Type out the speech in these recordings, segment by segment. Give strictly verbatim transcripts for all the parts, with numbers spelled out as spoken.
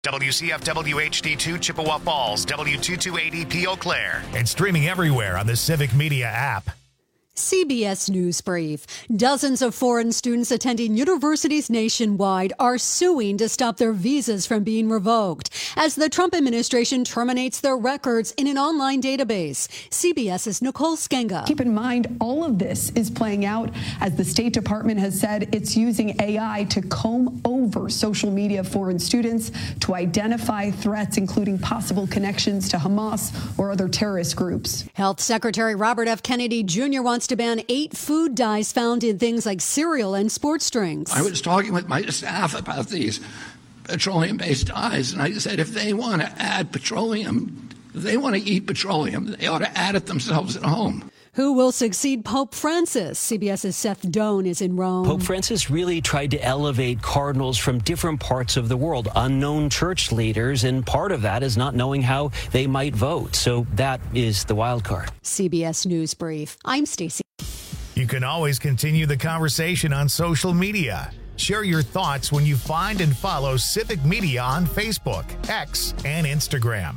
W C F W H D two Chippewa Falls, W two two eight E P Eau Claire, and streaming everywhere on the Civic Media app. C B S News Brief. Dozens of foreign students attending universities nationwide are suing to stop their visas from being revoked as the Trump administration terminates their records in an online database. CBS's Nicole Skenga. Keep in mind, all of this is playing out as the State Department has said it's using A I to comb over social media of foreign students to identify threats, including possible connections to Hamas or other terrorist groups. Health Secretary Robert F. Kennedy Junior wants to ban eight food dyes found in things like cereal and sports drinks. I was talking with my staff about these petroleum-based dyes, and I said if they want to add petroleum, if they want to eat petroleum, they ought to add it themselves at home. Who will succeed Pope Francis? CBS's Seth Doan is in Rome. Pope Francis really tried to elevate cardinals from different parts of the world, unknown church leaders, and part of that is not knowing how they might vote. So that is the wild card. C B S News Brief. I'm Stacey. You can always continue the conversation on social media. Share your thoughts when you find and follow Civic Media on Facebook, X, and Instagram.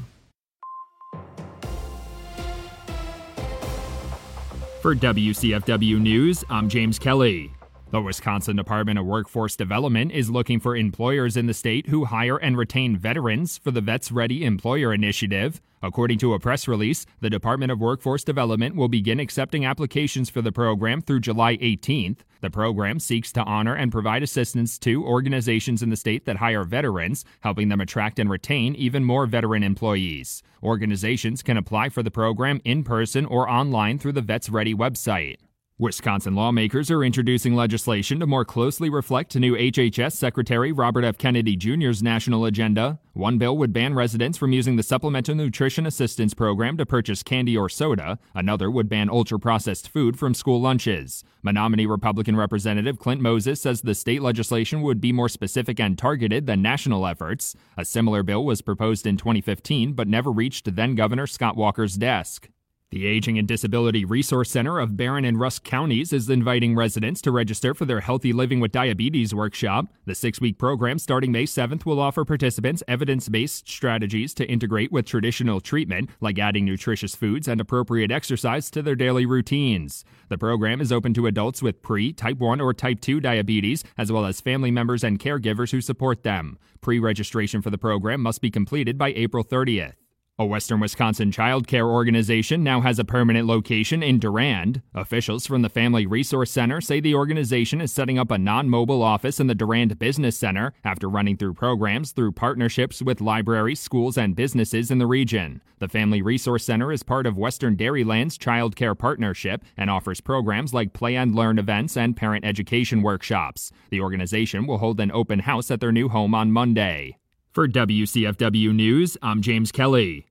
For W C F W News, I'm James Kelly. The Wisconsin Department of Workforce Development is looking for employers in the state who hire and retain veterans for the Vets Ready Employer Initiative. According to a press release, the Department of Workforce Development will begin accepting applications for the program through July eighteenth. The program seeks to honor and provide assistance to organizations in the state that hire veterans, helping them attract and retain even more veteran employees. Organizations can apply for the program in person or online through the Vets Ready website. Wisconsin lawmakers are introducing legislation to more closely reflect new H H S Secretary Robert F. Kennedy Junior's national agenda. One bill would ban residents from using the Supplemental Nutrition Assistance Program to purchase candy or soda. Another would ban ultra-processed food from school lunches. Menominee Republican Representative Clint Moses says the state legislation would be more specific and targeted than national efforts. A similar bill was proposed in twenty fifteen but never reached then-Governor Scott Walker's desk. The Aging and Disability Resource Center of Barron and Rusk counties is inviting residents to register for their Healthy Living with Diabetes workshop. The six-week program starting May seventh will offer participants evidence-based strategies to integrate with traditional treatment, like adding nutritious foods and appropriate exercise to their daily routines. The program is open to adults with pre, type one, or type two diabetes, as well as family members and caregivers who support them. Pre-registration for the program must be completed by April thirtieth. A Western Wisconsin child care organization now has a permanent location in Durand. Officials from the Family Resource Center say the organization is setting up a non-mobile office in the Durand Business Center after running through programs through partnerships with libraries, schools, and businesses in the region. The Family Resource Center is part of Western Dairyland's Child Care Partnership and offers programs like Play and Learn events and parent education workshops. The organization will hold an open house at their new home on Monday. For W C F W News, I'm James Kelly.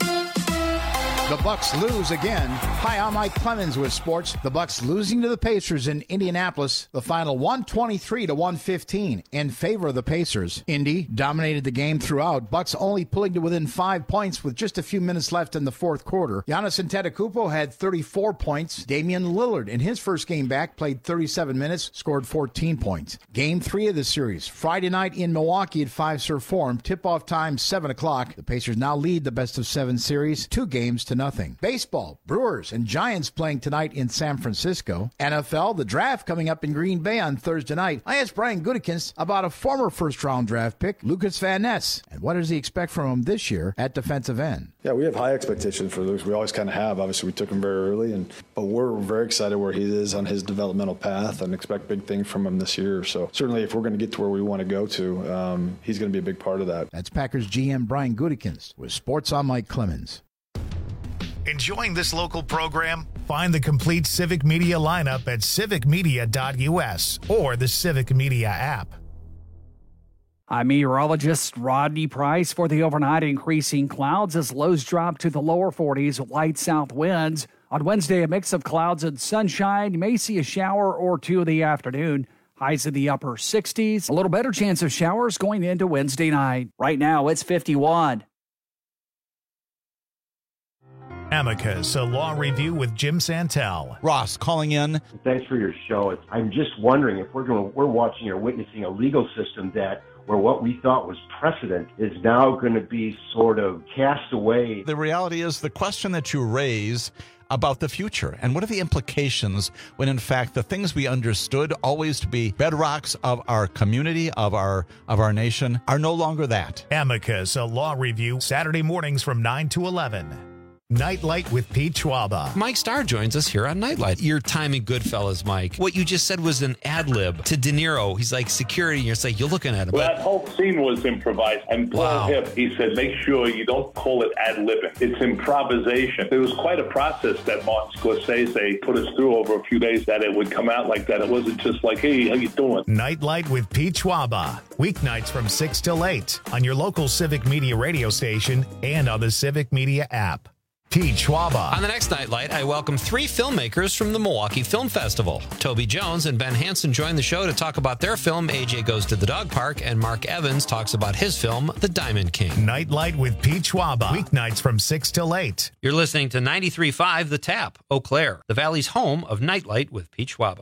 The Bucks lose again. Hi, I'm Mike Clemens with sports. The Bucks losing to the Pacers in Indianapolis. The final one twenty-three to one fifteen in favor of the Pacers. Indy dominated the game throughout. Bucks only pulling to within five points with just a few minutes left in the fourth quarter. Giannis Antetokounmpo had thirty-four points. Damian Lillard, in his first game back, played thirty-seven minutes, scored fourteen points. Game three of the series, Friday night in Milwaukee at Fiserv Forum. Tip-off time, seven o'clock. The Pacers now lead the best-of-seven series, two games to nothing. Baseball, Brewers and Giants playing tonight in San Francisco. N F L, the draft coming up in Green Bay on Thursday night. I asked Brian Gutekunst about a former first-round draft pick, Lucas Van Ness, and what does he expect from him this year at defensive end. Yeah, we have high expectations for Lucas. We always kind of have. Obviously, we took him very early, and but we're very excited where he is on his developmental path and expect big things from him this year. So certainly, if we're going to get to where we want to go to, um, he's going to be a big part of that. That's Packers G M Brian Gutekunst with Sports on Mike Clemens. Enjoying this local program? Find the complete Civic Media lineup at civic media dot u s or the Civic Media app. I'm meteorologist Rodney Price. For the overnight, increasing clouds as lows drop to the lower forties with light south winds. On Wednesday, a mix of clouds and sunshine. You may see a shower or two in the afternoon. Highs in the upper sixties. A little better chance of showers going into Wednesday night. Right now, it's fifty-one. Amicus, a law review with Jim Santel. Ross calling in. Thanks for your show. I'm just wondering if we're going, we're watching or witnessing a legal system that where what we thought was precedent is now going to be sort of cast away. The reality is the question that you raise about the future and what are the implications when in fact the things we understood always to be bedrocks of our community, of our of our nation, are no longer that. Amicus, a law review, Saturday mornings from nine to eleven. Nightlight with Pete Schwaba. Mike Starr joins us here on Nightlight. Your time in Goodfellas, Mike. What you just said was an ad lib to De Niro. He's like security, and you're like, you're looking at him. Well, that whole scene was improvised. And Paul Wow. Hip, he said, make sure you don't call it ad libbing. It's improvisation. It was quite a process that Martin Scorsese put us through over a few days that it would come out like that. It wasn't just like, hey, how you doing? Nightlight with Pete Schwaba. Weeknights from six till eight on your local Civic Media radio station and on the Civic Media app. Pete Schwaba. On the next Nightlight, I welcome three filmmakers from the Milwaukee Film Festival. Toby Jones and Ben Hansen join the show to talk about their film, A J Goes to the Dog Park, and Mark Evans talks about his film, The Diamond King. Nightlight with Pete Schwaba. Weeknights from six till eight. You're listening to ninety-three point five The Tap, Eau Claire, the Valley's home of Nightlight with Pete Schwaba.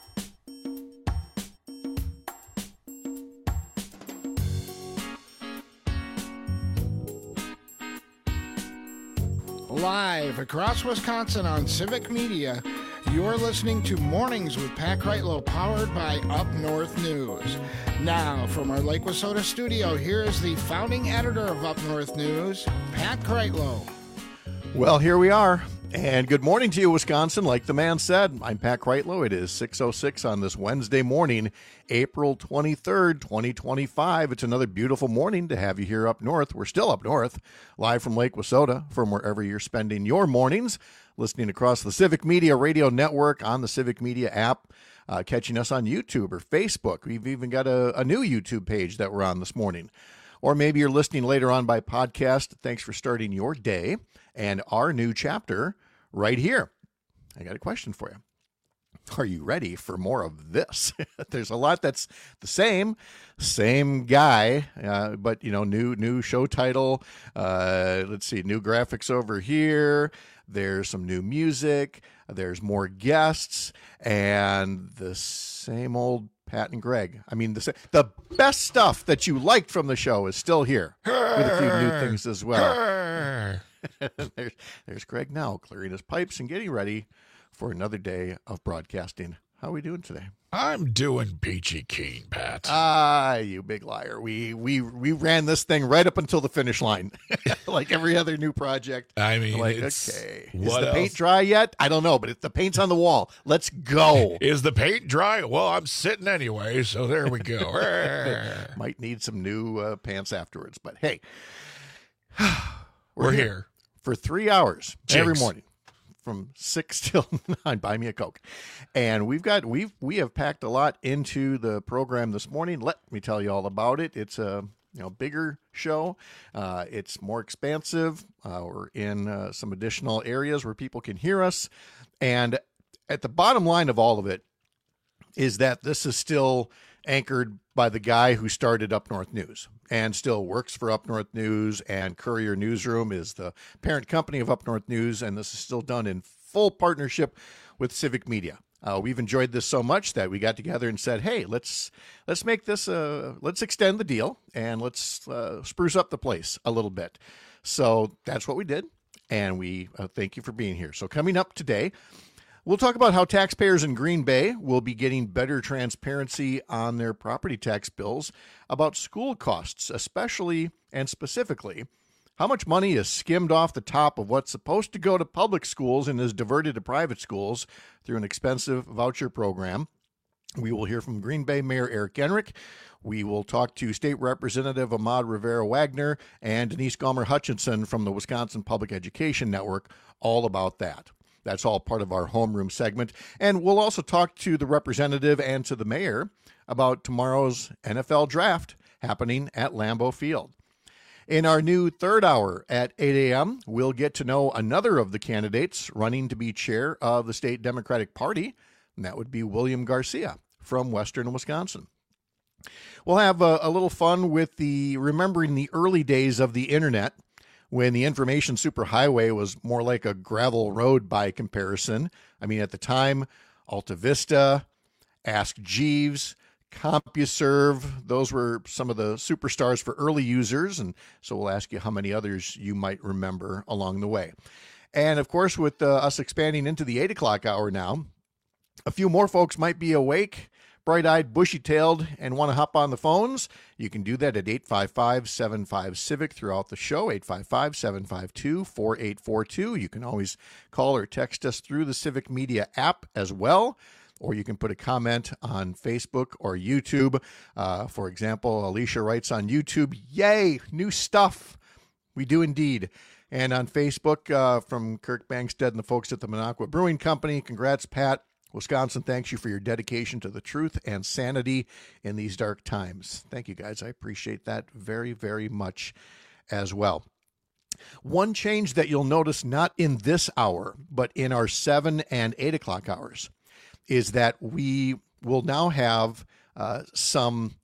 Live across Wisconsin on Civic Media, you're listening to Mornings with Pat Kreitlow, powered by Up North News. Now, from our Lake Wissota studio, here is the founding editor of Up North News, Pat Kreitlow. Well, here we are, and good morning to you, Wisconsin. Like the man said, I'm Pat Kreitlow. It is six oh six on this Wednesday morning, April twenty-third, twenty twenty-five. It's another beautiful morning to have you here up north. We're still up north, live from Lake Wissota, from wherever you're spending your mornings, listening across the Civic Media Radio Network, on the Civic Media app, uh, catching us on YouTube or Facebook. We've even got a, a new YouTube page that we're on this morning. Or maybe you're listening later on by podcast. Thanks for starting your day and our new chapter right here. I got a question for you. Are you ready for more of this? There's a lot that's the same, same guy, uh, but, you know, new new show title. Uh, let's see, new graphics over here. There's some new music. There's more guests, and the same old Pat and Greg. I mean, the the best stuff that you liked from the show is still here with a few new things as well. there's, there's Greg now clearing his pipes and getting ready for another day of broadcasting. How are we doing today? I'm doing peachy keen, Pat. Ah, you big liar. We we we ran this thing right up until the finish line, like every other new project. I mean, like, it's, okay, what is the else? paint dry yet? I don't know, but if the paint's on the wall, let's go. Is the paint dry? Well, I'm sitting anyway, so there we go. Might need some new uh, pants afterwards, but hey, we're, we're here. here for three hours Jinx. every morning. From six till nine, buy me a Coke, and we've got we've we have packed a lot into the program this morning. Let me tell you all about it. It's a you know bigger show. Uh, it's more expansive. Uh, we're in uh, some additional areas where people can hear us, and at the bottom line of all of it is that this is still anchored by the guy who started Up North News and still works for Up North News, and Courier Newsroom is the parent company of Up North News, and this is still done in full partnership with Civic Media. Uh, we've enjoyed this so much that we got together and said, hey, let's let's make this, uh, let's extend the deal, and let's uh, spruce up the place a little bit. So that's what we did, and we uh, thank you for being here. So coming up today, we'll talk about how taxpayers in Green Bay will be getting better transparency on their property tax bills, about school costs, especially and specifically, how much money is skimmed off the top of what's supposed to go to public schools and is diverted to private schools through an expensive voucher program. We will hear from Green Bay Mayor Eric Enrick. We will talk to State Representative Ahmad Rivera-Wagner and Denise Gomer-Hutchinson from the Wisconsin Public Education Network, all about that. That's all part of our homeroom segment. And we'll also talk to the representative and to the mayor about tomorrow's N F L draft happening at Lambeau Field. In our new third hour at eight a.m., we'll get to know another of the candidates running to be chair of the state Democratic Party, and that would be William Garcia from Western Wisconsin. We'll have a, a little fun with the remembering the early days of the internet, when the information superhighway was more like a gravel road by comparison. I mean, at the time, Alta Vista, Ask Jeeves, CompuServe. Those were some of the superstars for early users, and so we'll ask you how many others you might remember along the way. And, of course, with uh, us expanding into the eight o'clock hour now, a few more folks might be awake, bright-eyed, bushy-tailed, and want to hop on the phones. You can do that at eight five five, seven five, CIVIC throughout the show, eight five five, seven five two, four eight four two. You can always call or text us through the Civic Media app as well, or you can put a comment on Facebook or YouTube. Uh, for example, Alicia writes on YouTube, yay, new stuff. We do indeed. And on Facebook, uh, from Kirk Bangstead and the folks at the Minocqua Brewing Company, congrats, Pat. Wisconsin thanks you for your dedication to the truth and sanity in these dark times. Thank you, guys. I appreciate that very, very much as well. One change that you'll notice not in this hour, but in our seven and eight o'clock hours, is that we will now have uh, some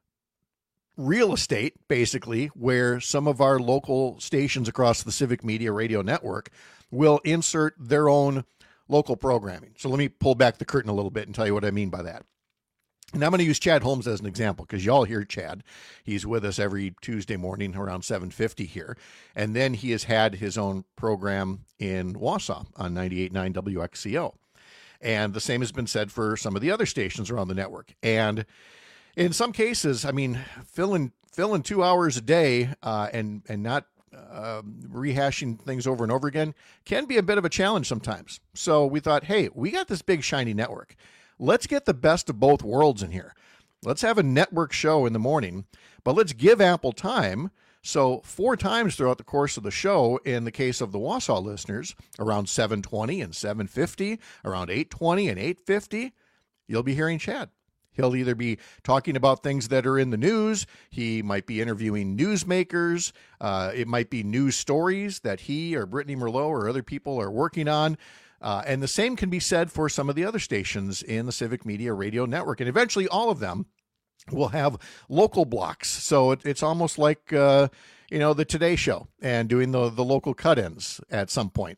real estate, basically, where some of our local stations across the Civic Media Radio Network will insert their own local programming. So let me pull back the curtain a little bit and tell you what I mean by that. And I'm going to use Chad Holmes as an example because y'all hear Chad. He's with us every Tuesday morning around seven fifty here. And then he has had his own program in Wausau on ninety-eight point nine W X C O. And the same has been said for some of the other stations around the network. And in some cases, I mean, filling filling two hours a day uh, and and not uh, rehashing things over and over again can be a bit of a challenge sometimes. So we thought, hey, we got this big shiny network. Let's get the best of both worlds in here. Let's have a network show in the morning, but let's give ample time. So four times throughout the course of the show, in the case of the Wausau listeners, around seven twenty and seven fifty, around eight twenty and eight fifty, you'll be hearing Chad. He'll either be talking about things that are in the news. He might be interviewing newsmakers. Uh, it might be news stories that he or Brittany Merlot or other people are working on. Uh, and the same can be said for some of the other stations in the Civic Media Radio Network. And eventually all of them will have local blocks. So it, it's almost like, uh, you know, the Today Show and doing the, the local cut-ins at some point.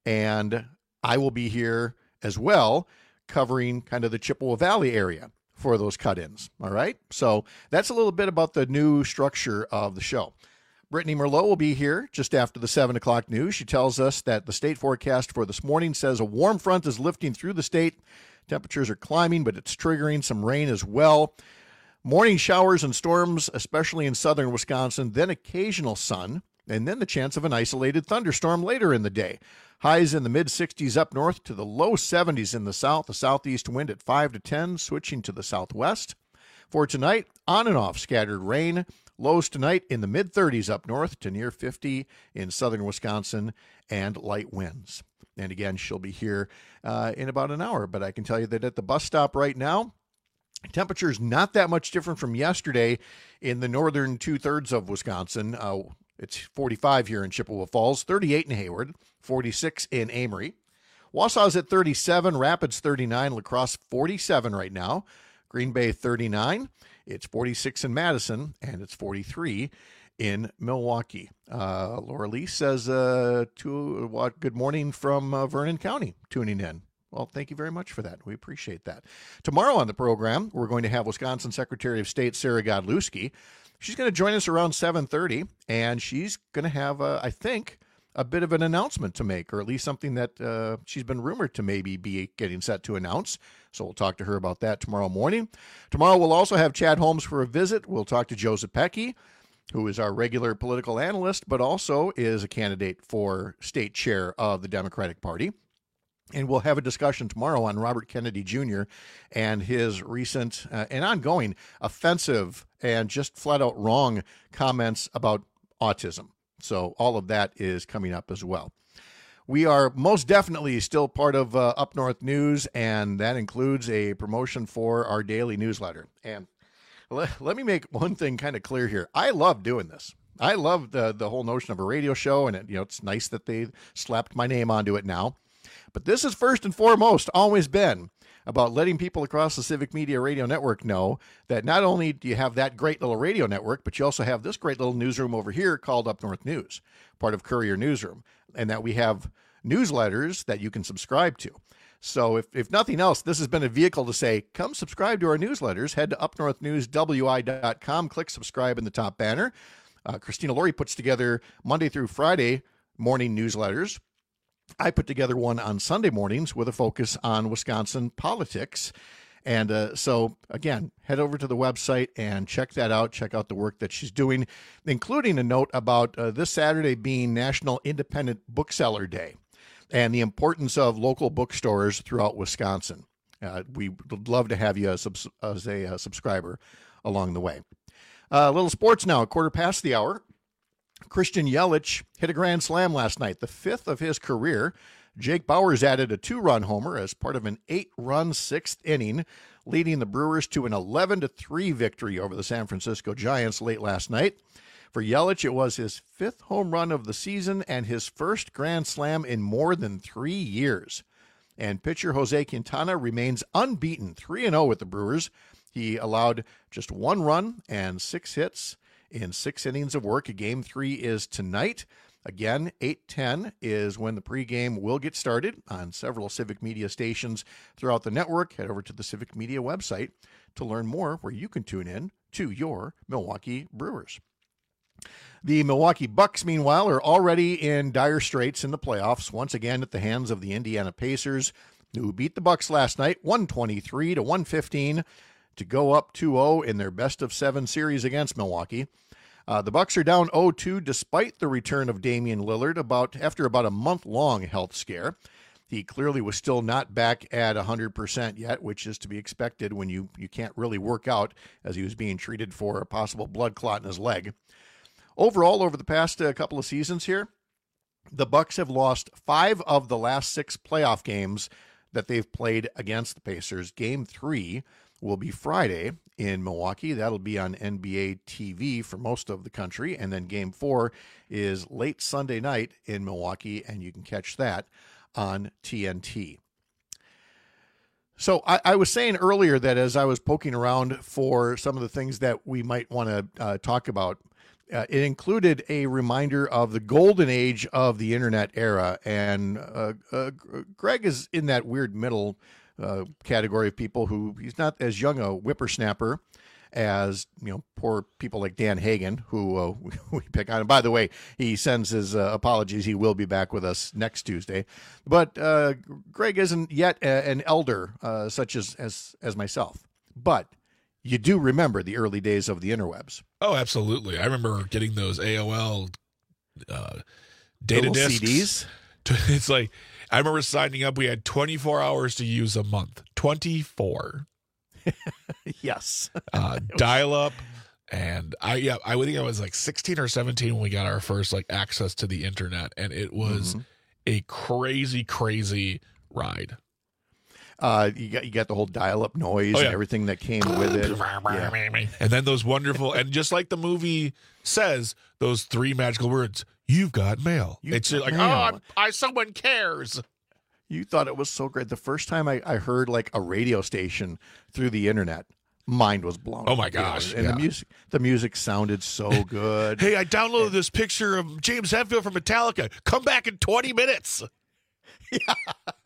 And I will be here as well covering kind of the Chippewa Valley area for those cut-ins. All right. So that's a little bit about the new structure of the show. Brittany Merlot will be here just after the seven o'clock news. She tells us that the state forecast for this morning says a warm front is lifting through the state. Temperatures are climbing, but it's triggering some rain as well. Morning showers and storms, especially in southern Wisconsin, then occasional sun, and then the chance of an isolated thunderstorm later in the day. Highs in the mid-sixties up north to the low seventies in the south. The southeast wind at five to ten, switching to the southwest. For tonight, on and off scattered rain. Lows tonight in the mid-thirties up north to near fifty in southern Wisconsin, and light winds. And again, she'll be here uh, in about an hour. But I can tell you that at the bus stop right now, temperature's not that much different from yesterday in the northern two-thirds of Wisconsin. Uh, it's forty-five here in Chippewa Falls, thirty-eight in Hayward, forty-six in Amory. Wausau's at thirty-seven, Rapids thirty-nine, La Crosse forty-seven right now, Green Bay thirty-nine. It's forty-six in Madison, and it's forty-three in Milwaukee. Uh, Laura Lee says, uh, to, uh, good morning from uh, Vernon County, tuning in. Well, thank you very much for that. We appreciate that. Tomorrow on the program, we're going to have Wisconsin Secretary of State Sarah Godlewski. She's going to join us around seven thirty, and she's going to have, uh, I think, a bit of an announcement to make, or at least something that uh, she's been rumored to maybe be getting set to announce. So we'll talk to her about that tomorrow morning. Tomorrow we'll also have Chad Holmes for a visit. We'll talk to Joe Zepecki, who is our regular political analyst, but also is a candidate for state chair of the Democratic Party. And we'll have a discussion tomorrow on Robert Kennedy Junior and his recent uh, and ongoing offensive and just flat out wrong comments about autism. So all of that is coming up as well. We are most definitely still part of uh, Up North News, and that includes a promotion for our daily newsletter. And let, let me make one thing kind of clear here. I love doing this. I love the the whole notion of a radio show, and it, you know, it's nice that they slapped my name onto it now. But this is first and foremost always been about letting people across the Civic Media Radio Network know that not only do you have that great little radio network, but you also have this great little newsroom over here called Up North News, part of Courier Newsroom, and that we have newsletters that you can subscribe to. So if, if nothing else, this has been a vehicle to say, come subscribe to our newsletters. Head to up north news w i dot com, click subscribe in the top banner. Uh, Christina Laurie puts together Monday through Friday morning newsletters. I put together one on Sunday mornings with a focus on Wisconsin politics. And uh, so, again, head over to the website and check that out. Check out the work that she's doing, including a note about uh, this Saturday being National Independent Bookseller Day and the importance of local bookstores throughout Wisconsin. Uh, we would love to have you as, as a uh, subscriber along the way. A uh, little sports now, a quarter past the hour. Christian Yelich hit a grand slam last night, the fifth of his career. Jake Bauers added a two-run homer as part of an eight-run sixth inning, leading the Brewers to an eleven to three victory over the San Francisco Giants late last night. For Yelich, it was his fifth home run of the season and his first grand slam in more than three years. And pitcher Jose Quintana remains unbeaten, three and oh with the Brewers. He allowed just one run and six hits in six innings of work. Game three is tonight. Again, eight ten is when the pregame will get started on several Civic Media stations throughout the network. Head over to the Civic Media website to learn more where you can tune in to your Milwaukee Brewers. The Milwaukee Bucks, meanwhile, are already in dire straits in the playoffs, once again at the hands of the Indiana Pacers, who beat the Bucks last night, one twenty-three to one fifteen, to go up two oh in their best-of-seven series against Milwaukee. Uh, the Bucks are down oh two despite the return of Damian Lillard about after about a month-long health scare. He clearly was still not back at one hundred percent yet, which is to be expected when you, you can't really work out, as he was being treated for a possible blood clot in his leg. Overall, over the past uh, couple of seasons here, the Bucks have lost five of the last six playoff games that they've played against the Pacers. Game three will be Friday in Milwaukee. That'll be on N B A T V for most of the country. And then game four is late Sunday night in Milwaukee, and you can catch that on T N T. So I, I was saying earlier that as I was poking around for some of the things that we might want to uh, talk about, uh, it included a reminder of the golden age of the internet era. And uh, uh, Greg is in that weird middle Uh, category of people who he's not as young a whippersnapper as, you know, poor people like Dan Hagan, who uh, we, we pick on. And by the way, he sends his uh, apologies. He will be back with us next Tuesday. But uh, Greg isn't yet a, an elder uh, such as, as as myself. But you do remember the early days of the interwebs. Oh, absolutely. I remember getting those A O L uh, data Little discs. C Ds. It's like, I remember signing up. We had twenty-four hours to use a month. twenty-four. Yes. uh, dial up. And I, yeah, I think I was like sixteen or seventeen when we got our first like access to the internet. And it was mm-hmm. a crazy, crazy ride. Uh, you got you got the whole dial-up noise oh, yeah. and everything that came with it. Yeah. And then those wonderful, and just like the movie says, those three magical words, "You've got mail." You've it's got like, mail. oh, I'm, I someone cares. You thought it was so great. The first time I, I heard like a radio station through the internet, mind was blown. Oh my gosh! You know? And yeah. the music, the music sounded so good. Hey, I downloaded this picture of James Hetfield from Metallica. Come back in twenty minutes. Yeah.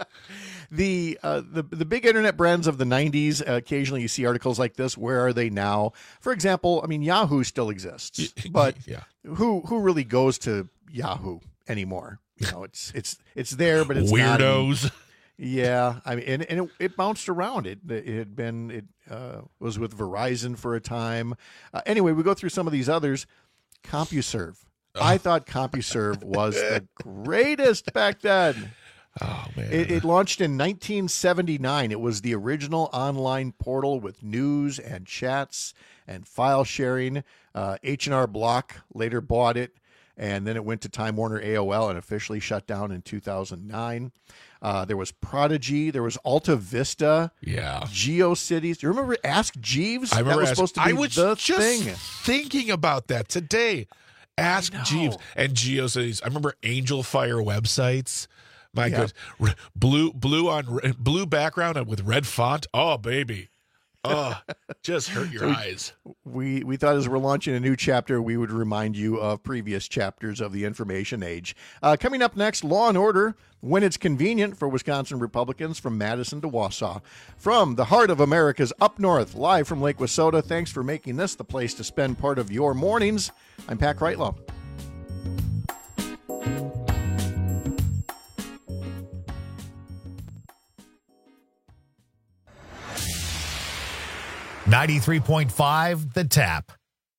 The uh, the the big internet brands of the nineties, uh, occasionally you see articles like this. Where are they now? For example, I mean, Yahoo still exists, but yeah. who who really goes to Yahoo anymore? You know, it's it's it's there, but it's weirdos. Not, yeah, I mean, and, and it, it bounced around. It it had been it uh, was with Verizon for a time. Uh, anyway, we go through some of these others. CompuServe. Oh. I thought CompuServe was the greatest back then. Oh, man. It, it launched in nineteen seventy-nine. It was the original online portal with news and chats and file sharing. Uh, H and R Block later bought it, and then it went to Time Warner A O L and officially shut down in two thousand nine. Uh, there was Prodigy. There was Alta Vista. Yeah. GeoCities. Do you remember Ask Jeeves? I remember. That was Ask, supposed to be I was the just thing. thinking about that today. Ask Jeeves and GeoCities. I remember Angel Fire websites. My Yeah. goodness, blue, blue on blue background with red font. Oh, baby, Oh, just hurt your So we- eyes. We we thought as we're launching a new chapter, we would remind you of previous chapters of the information age. Uh, coming up next, Law and Order, when it's convenient for Wisconsin Republicans from Madison to Wausau. From the heart of America's up north, live from Lake Wissota, thanks for making this the place to spend part of your mornings. I'm Pat Kreitlow. ninety-three point five The Tap.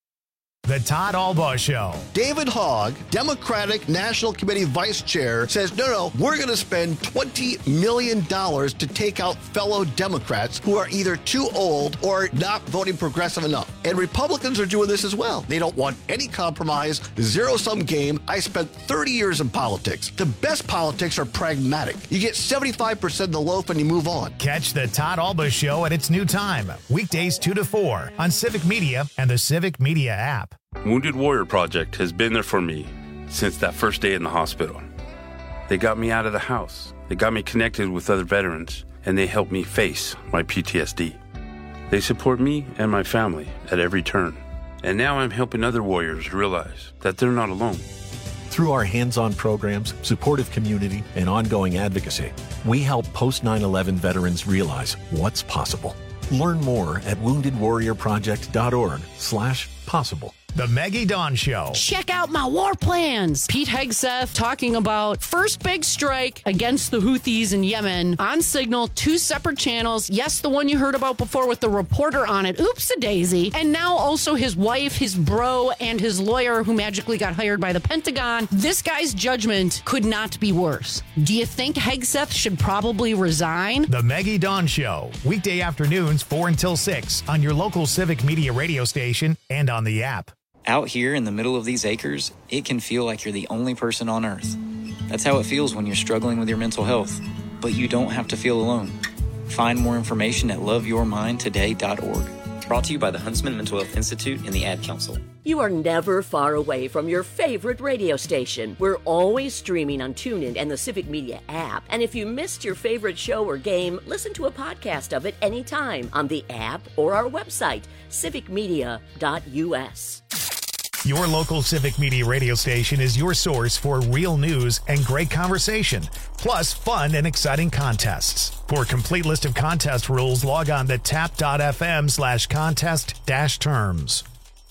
The Todd Albaugh Show. David Hogg, Democratic National Committee Vice Chair, says, no, no, we're going to spend twenty million dollars to take out fellow Democrats who are either too old or not voting progressive enough. And Republicans are doing this as well. They don't want any compromise, zero-sum game. I spent thirty years in politics. The best politics are pragmatic. You get seventy-five percent of the loaf and you move on. Catch the Todd Albaugh Show at its new time, weekdays two to four on Civic Media and the Civic Media app. Wounded Warrior Project has been there for me since that first day in the hospital. They got me out of the house. They got me connected with other veterans, and they helped me face my P T S D. They support me and my family at every turn. And now I'm helping other warriors realize that they're not alone. Through our hands-on programs, supportive community, and ongoing advocacy, we help post nine eleven veterans realize what's possible. Learn more at woundedwarriorproject.org slash possible. The Maggie Dawn Show. Check out my war plans. Pete Hegseth talking about first big strike against the Houthis in Yemen on Signal, two separate channels. Yes, the one you heard about before with the reporter on it. Oops-a-daisy. And now also his wife, his bro, and his lawyer who magically got hired by the Pentagon. This guy's judgment could not be worse. Do you think Hegseth should probably resign? The Maggie Dawn Show. Weekday afternoons four until six on your local Civic Media radio station and on the app. Out here in the middle of these acres, it can feel like you're the only person on Earth. That's how it feels when you're struggling with your mental health. But you don't have to feel alone. Find more information at love your mind today dot org. Brought to you by the Huntsman Mental Health Institute and the Ad Council. You are never far away from your favorite radio station. We're always streaming on TuneIn and the Civic Media app. And if you missed your favorite show or game, listen to a podcast of it anytime on the app or our website, civic media dot u s. Your local Civic Media radio station is your source for real news and great conversation, plus fun and exciting contests. For a complete list of contest rules, log on to tap.fm slash contest dash terms.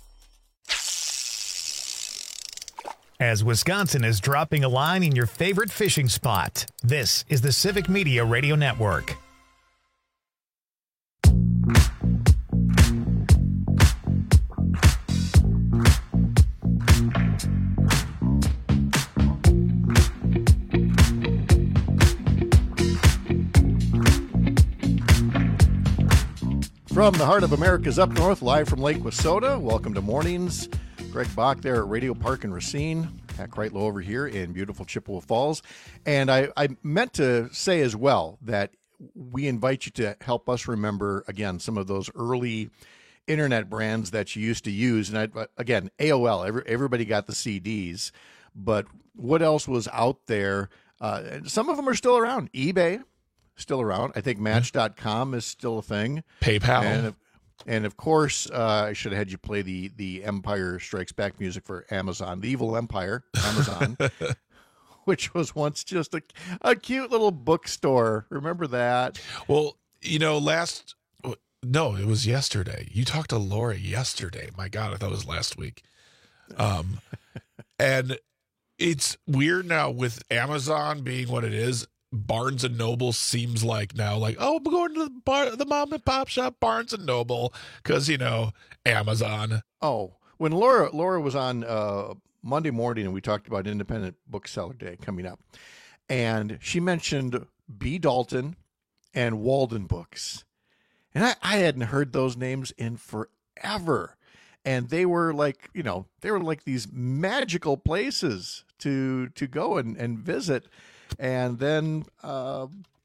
As Wisconsin is dropping a line in your favorite fishing spot, this is the Civic Media Radio Network. From the heart of America's up north, live from Lake Wissota, welcome to Mornings. Greg Bach there at Radio Park in Racine. Pat Kreitlow over here in beautiful Chippewa Falls. And I, I meant to say as well that we invite you to help us remember, again, some of those early internet brands that you used to use. And I, again, A O L, every, everybody got the C Ds. But what else was out there? Uh, some of them are still around. eBay. Still around. I think Match dot com is still a thing. PayPal. And of, and of course, uh, I should have had you play the the Empire Strikes Back music for Amazon. The Evil Empire, Amazon, which was once just a, a cute little bookstore. Remember that? Well, you know, last, no, it was yesterday. You talked to Laura yesterday. My God, I thought it was last week. Um, and it's weird now with Amazon being what it is. Barnes and Noble seems like now like, oh, we're going to the bar, the mom and pop shop, Barnes and Noble, because, you know, Amazon. Oh, when Laura Laura was on uh, Monday morning and we talked about Independent Bookseller Day coming up, and she mentioned B. Dalton and Walden Books. And I, I hadn't heard those names in forever. And they were like, you know, they were like these magical places to to go and, and visit. And then uh,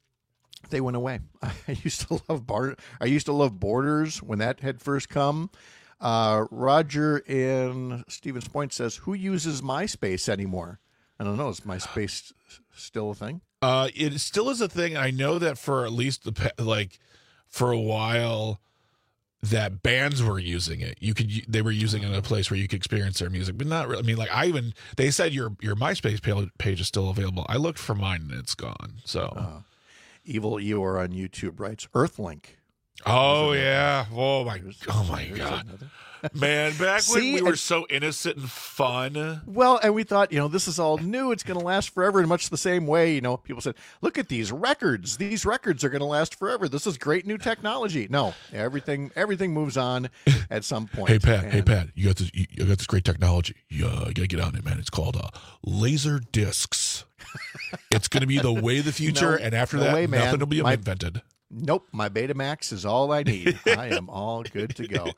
they went away. I used to love Bar- I used to love Borders when that had first come. Uh, Roger in Stevens Point says, "Who uses MySpace anymore?" I don't know. Is MySpace still a thing? Uh, it still is a thing. I know that for at least the like for a while, that bands were using it. You could they were using it in a place where you could experience their music, but not really. I mean, like I even they said your your MySpace page is still available. I looked for mine and it's gone. So, uh, Evil Eeyore on YouTube writes Earthlink. Oh yeah. Oh my. Oh my God. Man, back when See, we were and, so innocent and fun. Well, and we thought, you know, this is all new. It's going to last forever in much the same way. You know, people said, look at these records. These records are going to last forever. This is great new technology. No, everything everything moves on at some point. Hey, Pat. And, hey, Pat. You got this, you got this great technology. You, uh, you got to get on it, man. It's called uh, laser discs. It's going to be the way of the future. No, and after no that, way, nothing will be My, invented. Nope, my Betamax is all I need. I am all good to go.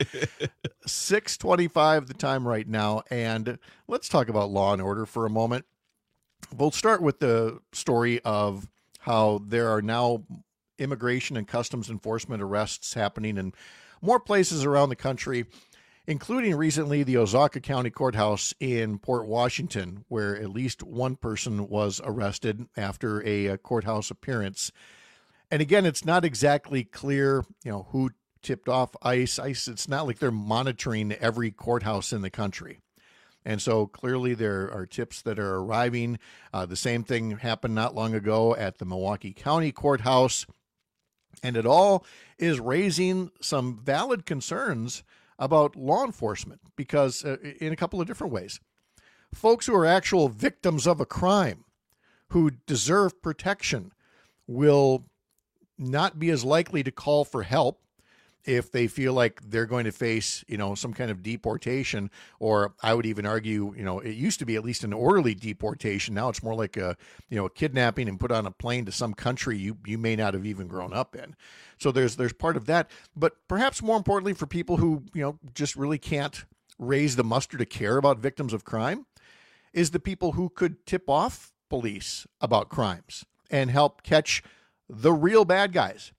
six twenty-five the time right now, and let's talk about Law and Order for a moment. We'll start with the story of how there are now immigration and customs enforcement arrests happening in more places around the country, including recently the Osaka County Courthouse in Port Washington, where at least one person was arrested after a, a courthouse appearance. And again, it's not exactly clear, you know, who tipped off ICE. ICE, it's not like they're monitoring every courthouse in the country. And so clearly there are tips that are arriving. Uh, the same thing happened not long ago at the Milwaukee County Courthouse. And it all is raising some valid concerns about law enforcement because uh, in a couple of different ways. Folks who are actual victims of a crime, who deserve protection, will not be as likely to call for help if they feel like they're going to face, you know, some kind of deportation, or I would even argue, you know, it used to be at least an orderly deportation. Now it's more like a, you know, a kidnapping and put on a plane to some country you you may not have even grown up in. So there's there's part of that, but perhaps more importantly for people who, you know, just really can't raise the muster to care about victims of crime is the people who could tip off police about crimes and help catch the real bad guys.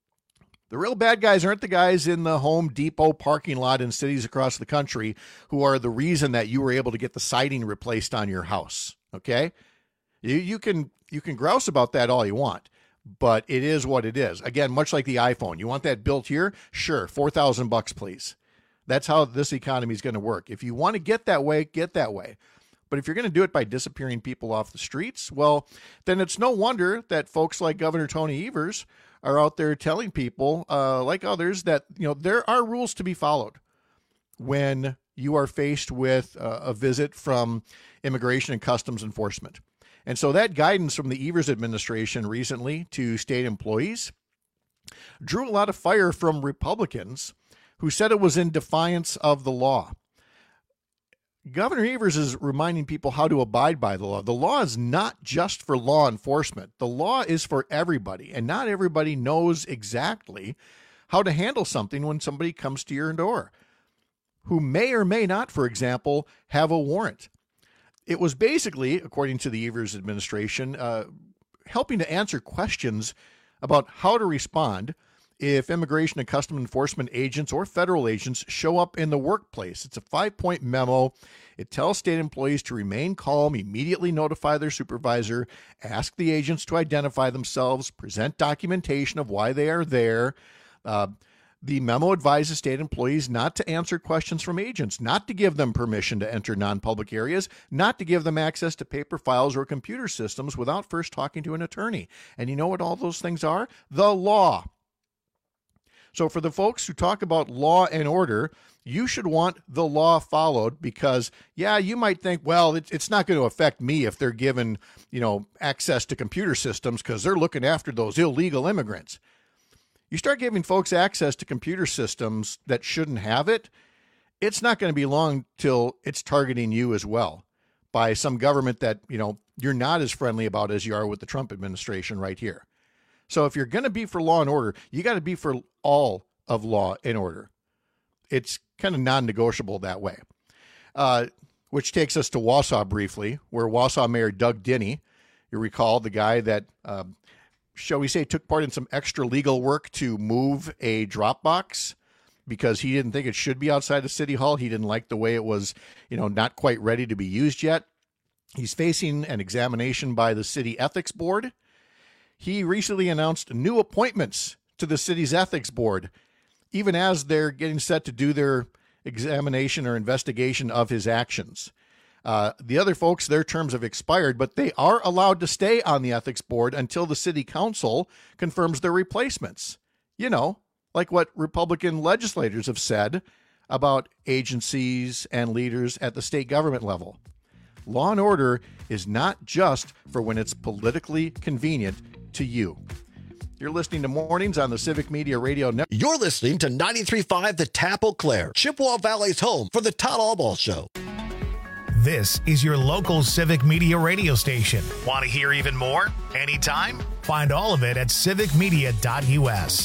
The real bad guys aren't the guys in the Home Depot parking lot in cities across the country who are the reason that you were able to get the siding replaced on your house. Okay? You, you can you can grouse about that all you want, but it is what it is. Again, much like the iPhone. You want that built here? Sure, four thousand bucks, please. That's how this economy is going to work. If you want to get that way, get that way. But if you're going to do it by disappearing people off the streets, well, then it's no wonder that folks like Governor Tony Evers are out there telling people, uh, like others, that, you know, there are rules to be followed when you are faced with uh, a visit from Immigration and Customs Enforcement. And so that guidance from the Evers administration recently to state employees drew a lot of fire from Republicans who said it was in defiance of the law. Governor Evers is reminding people how to abide by the law. The law is not just for law enforcement. The law is for everybody, and not everybody knows exactly how to handle something when somebody comes to your door, who may or may not, for example, have a warrant. It was basically, according to the Evers administration, uh, helping to answer questions about how to respond if Immigration and Customs Enforcement agents or federal agents show up in the workplace. It's a five-point memo. It tells state employees to remain calm, immediately notify their supervisor, ask the agents to identify themselves, present documentation of why they are there. Uh, the memo advises state employees not to answer questions from agents, not to give them permission to enter non-public areas, not to give them access to paper files or computer systems without first talking to an attorney. And you know what all those things are? The law. So for the folks who talk about law and order, you should want the law followed because, yeah, you might think, well, it, it's not going to affect me if they're given, you know, access to computer systems because they're looking after those illegal immigrants. You start giving folks access to computer systems that shouldn't have it, it's not going to be long till it's targeting you as well by some government that, you know, you're not as friendly about as you are with the Trump administration right here. So if you're going to be for law and order, you got to be for all of law and order. It's kind of non-negotiable that way. Uh, which takes us to Wausau briefly, where Wausau Mayor Doug Dinney, you recall the guy that, uh, shall we say, took part in some extra legal work to move a drop box because he didn't think it should be outside of City Hall. He didn't like the way it was, you know, not quite ready to be used yet. He's facing an examination by the City Ethics Board. He recently announced new appointments to the city's ethics board, even as they're getting set to do their examination or investigation of his actions. Uh, the other folks, their terms have expired, but they are allowed to stay on the ethics board until the city council confirms their replacements. You know, like what Republican legislators have said about agencies and leaders at the state government level. Law and order is not just for when it's politically convenient to you. You're listening to Mornings on the Civic Media Radio Network. You're listening to ninety-three point five The Tap Eau Claire, Chippewa Valley's home for the Todd Albaugh Show. This is your local Civic Media radio station. Want to hear even more? Anytime? Find all of it at civic media dot u s.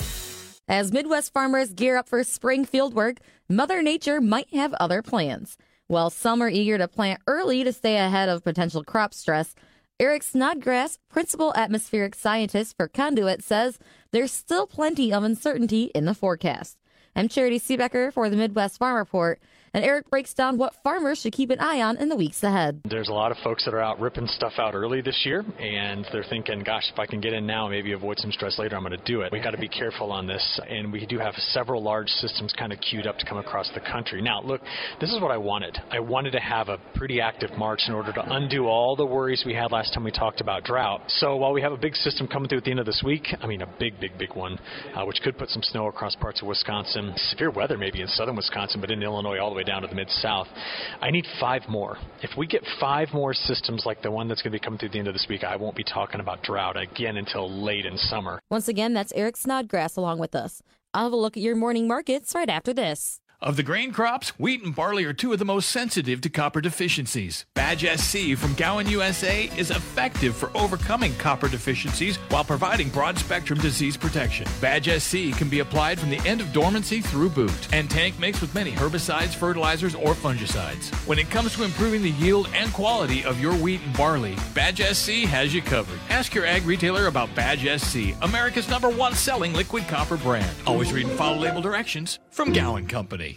As Midwest farmers gear up for spring field work, Mother Nature might have other plans. While some are eager to plant early to stay ahead of potential crop stress, Eric Snodgrass, principal atmospheric scientist for Conduit, says there's still plenty of uncertainty in the forecast. I'm Charity Seebecker for the Midwest Farm Report, and Eric breaks down what farmers should keep an eye on in the weeks ahead. There's a lot of folks that are out ripping stuff out early this year, and they're thinking, gosh, if I can get in now, maybe avoid some stress later, I'm going to do it. We got to be careful on this, and we do have several large systems kind of queued up to come across the country. Now, look, this is what I wanted. I wanted to have a pretty active March in order to undo all the worries we had last time we talked about drought. So while we have a big system coming through at the end of this week, I mean a big, big, big one, uh, which could put some snow across parts of Wisconsin, severe weather maybe in southern Wisconsin, but in Illinois all the way down to the mid-south. I need five more. If we get five more systems like the one that's going to be coming through the end of this week, I won't be talking about drought again until late in summer. Once again, that's Eric Snodgrass along with us. I'll have a look at your morning markets right after this. Of the grain crops, wheat and barley are two of the most sensitive to copper deficiencies. Badge S C from Gowan U S A is effective for overcoming copper deficiencies while providing broad-spectrum disease protection. Badge S C can be applied from the end of dormancy through boot and tank mixed with many herbicides, fertilizers, or fungicides. When it comes to improving the yield and quality of your wheat and barley, Badge S C has you covered. Ask your ag retailer about Badge S C, America's number one selling liquid copper brand. Always read and follow label directions from Gowan Company.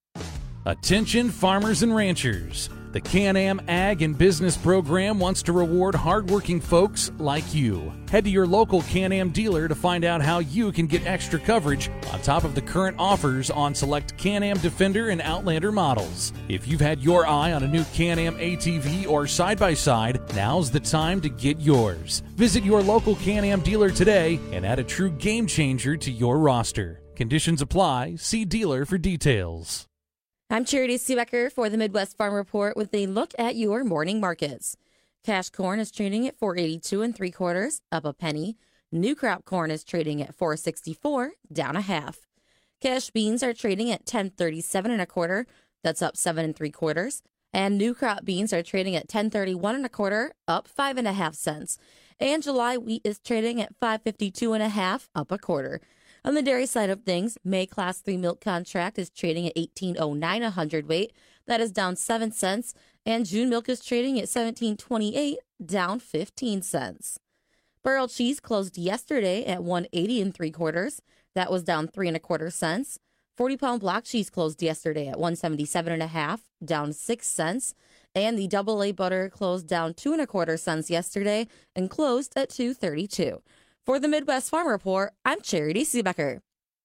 Attention farmers and ranchers. The Can-Am Ag and Business Program wants to reward hardworking folks like you. Head to your local Can-Am dealer to find out how you can get extra coverage on top of the current offers on select Can-Am Defender and Outlander models. If you've had your eye on a new Can-Am A T V or side-by-side, now's the time to get yours. Visit your local Can-Am dealer today and add a true game changer to your roster. Conditions apply. See dealer for details. I'm Charity Seebecker for the Midwest Farm Report with a look at your morning markets. Cash corn is trading at four eighty-two and three quarters, up a penny. New crop corn is trading at four sixty-four, down a half. Cash beans are trading at ten thirty-seven and a quarter, that's up seven and three quarters. And new crop beans are trading at ten thirty-one and a quarter, up five and a half cents. And July wheat is trading at five fifty-two and a half, up a quarter. On the dairy side of things, May Class three milk contract is trading at eighteen oh nine a hundredweight. That is down seven cents. And June milk is trading at seventeen twenty-eight, down fifteen cents. Burrell cheese closed yesterday at one eighty and three quarters. That was down three and a quarter cents. forty pound block cheese closed yesterday at one seventy-seven and a half, down six cents. And the double A butter closed down two and a quarter cents yesterday and closed at two thirty-two. For the Midwest Farm Report, I'm Charity Seebecker.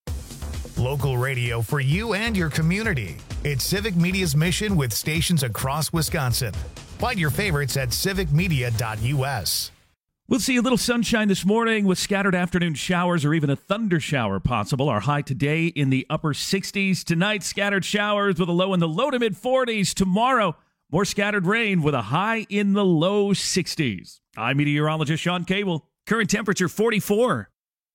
Local radio for you and your community. It's Civic Media's mission with stations across Wisconsin. Find your favorites at civic media dot u s. We'll see a little sunshine this morning with scattered afternoon showers or even a thunder shower possible. Our high today in the upper sixties. Tonight, scattered showers with a low in the low to mid forties. Tomorrow, more scattered rain with a high in the low sixties. I'm meteorologist Sean Cable. Current temperature forty-four.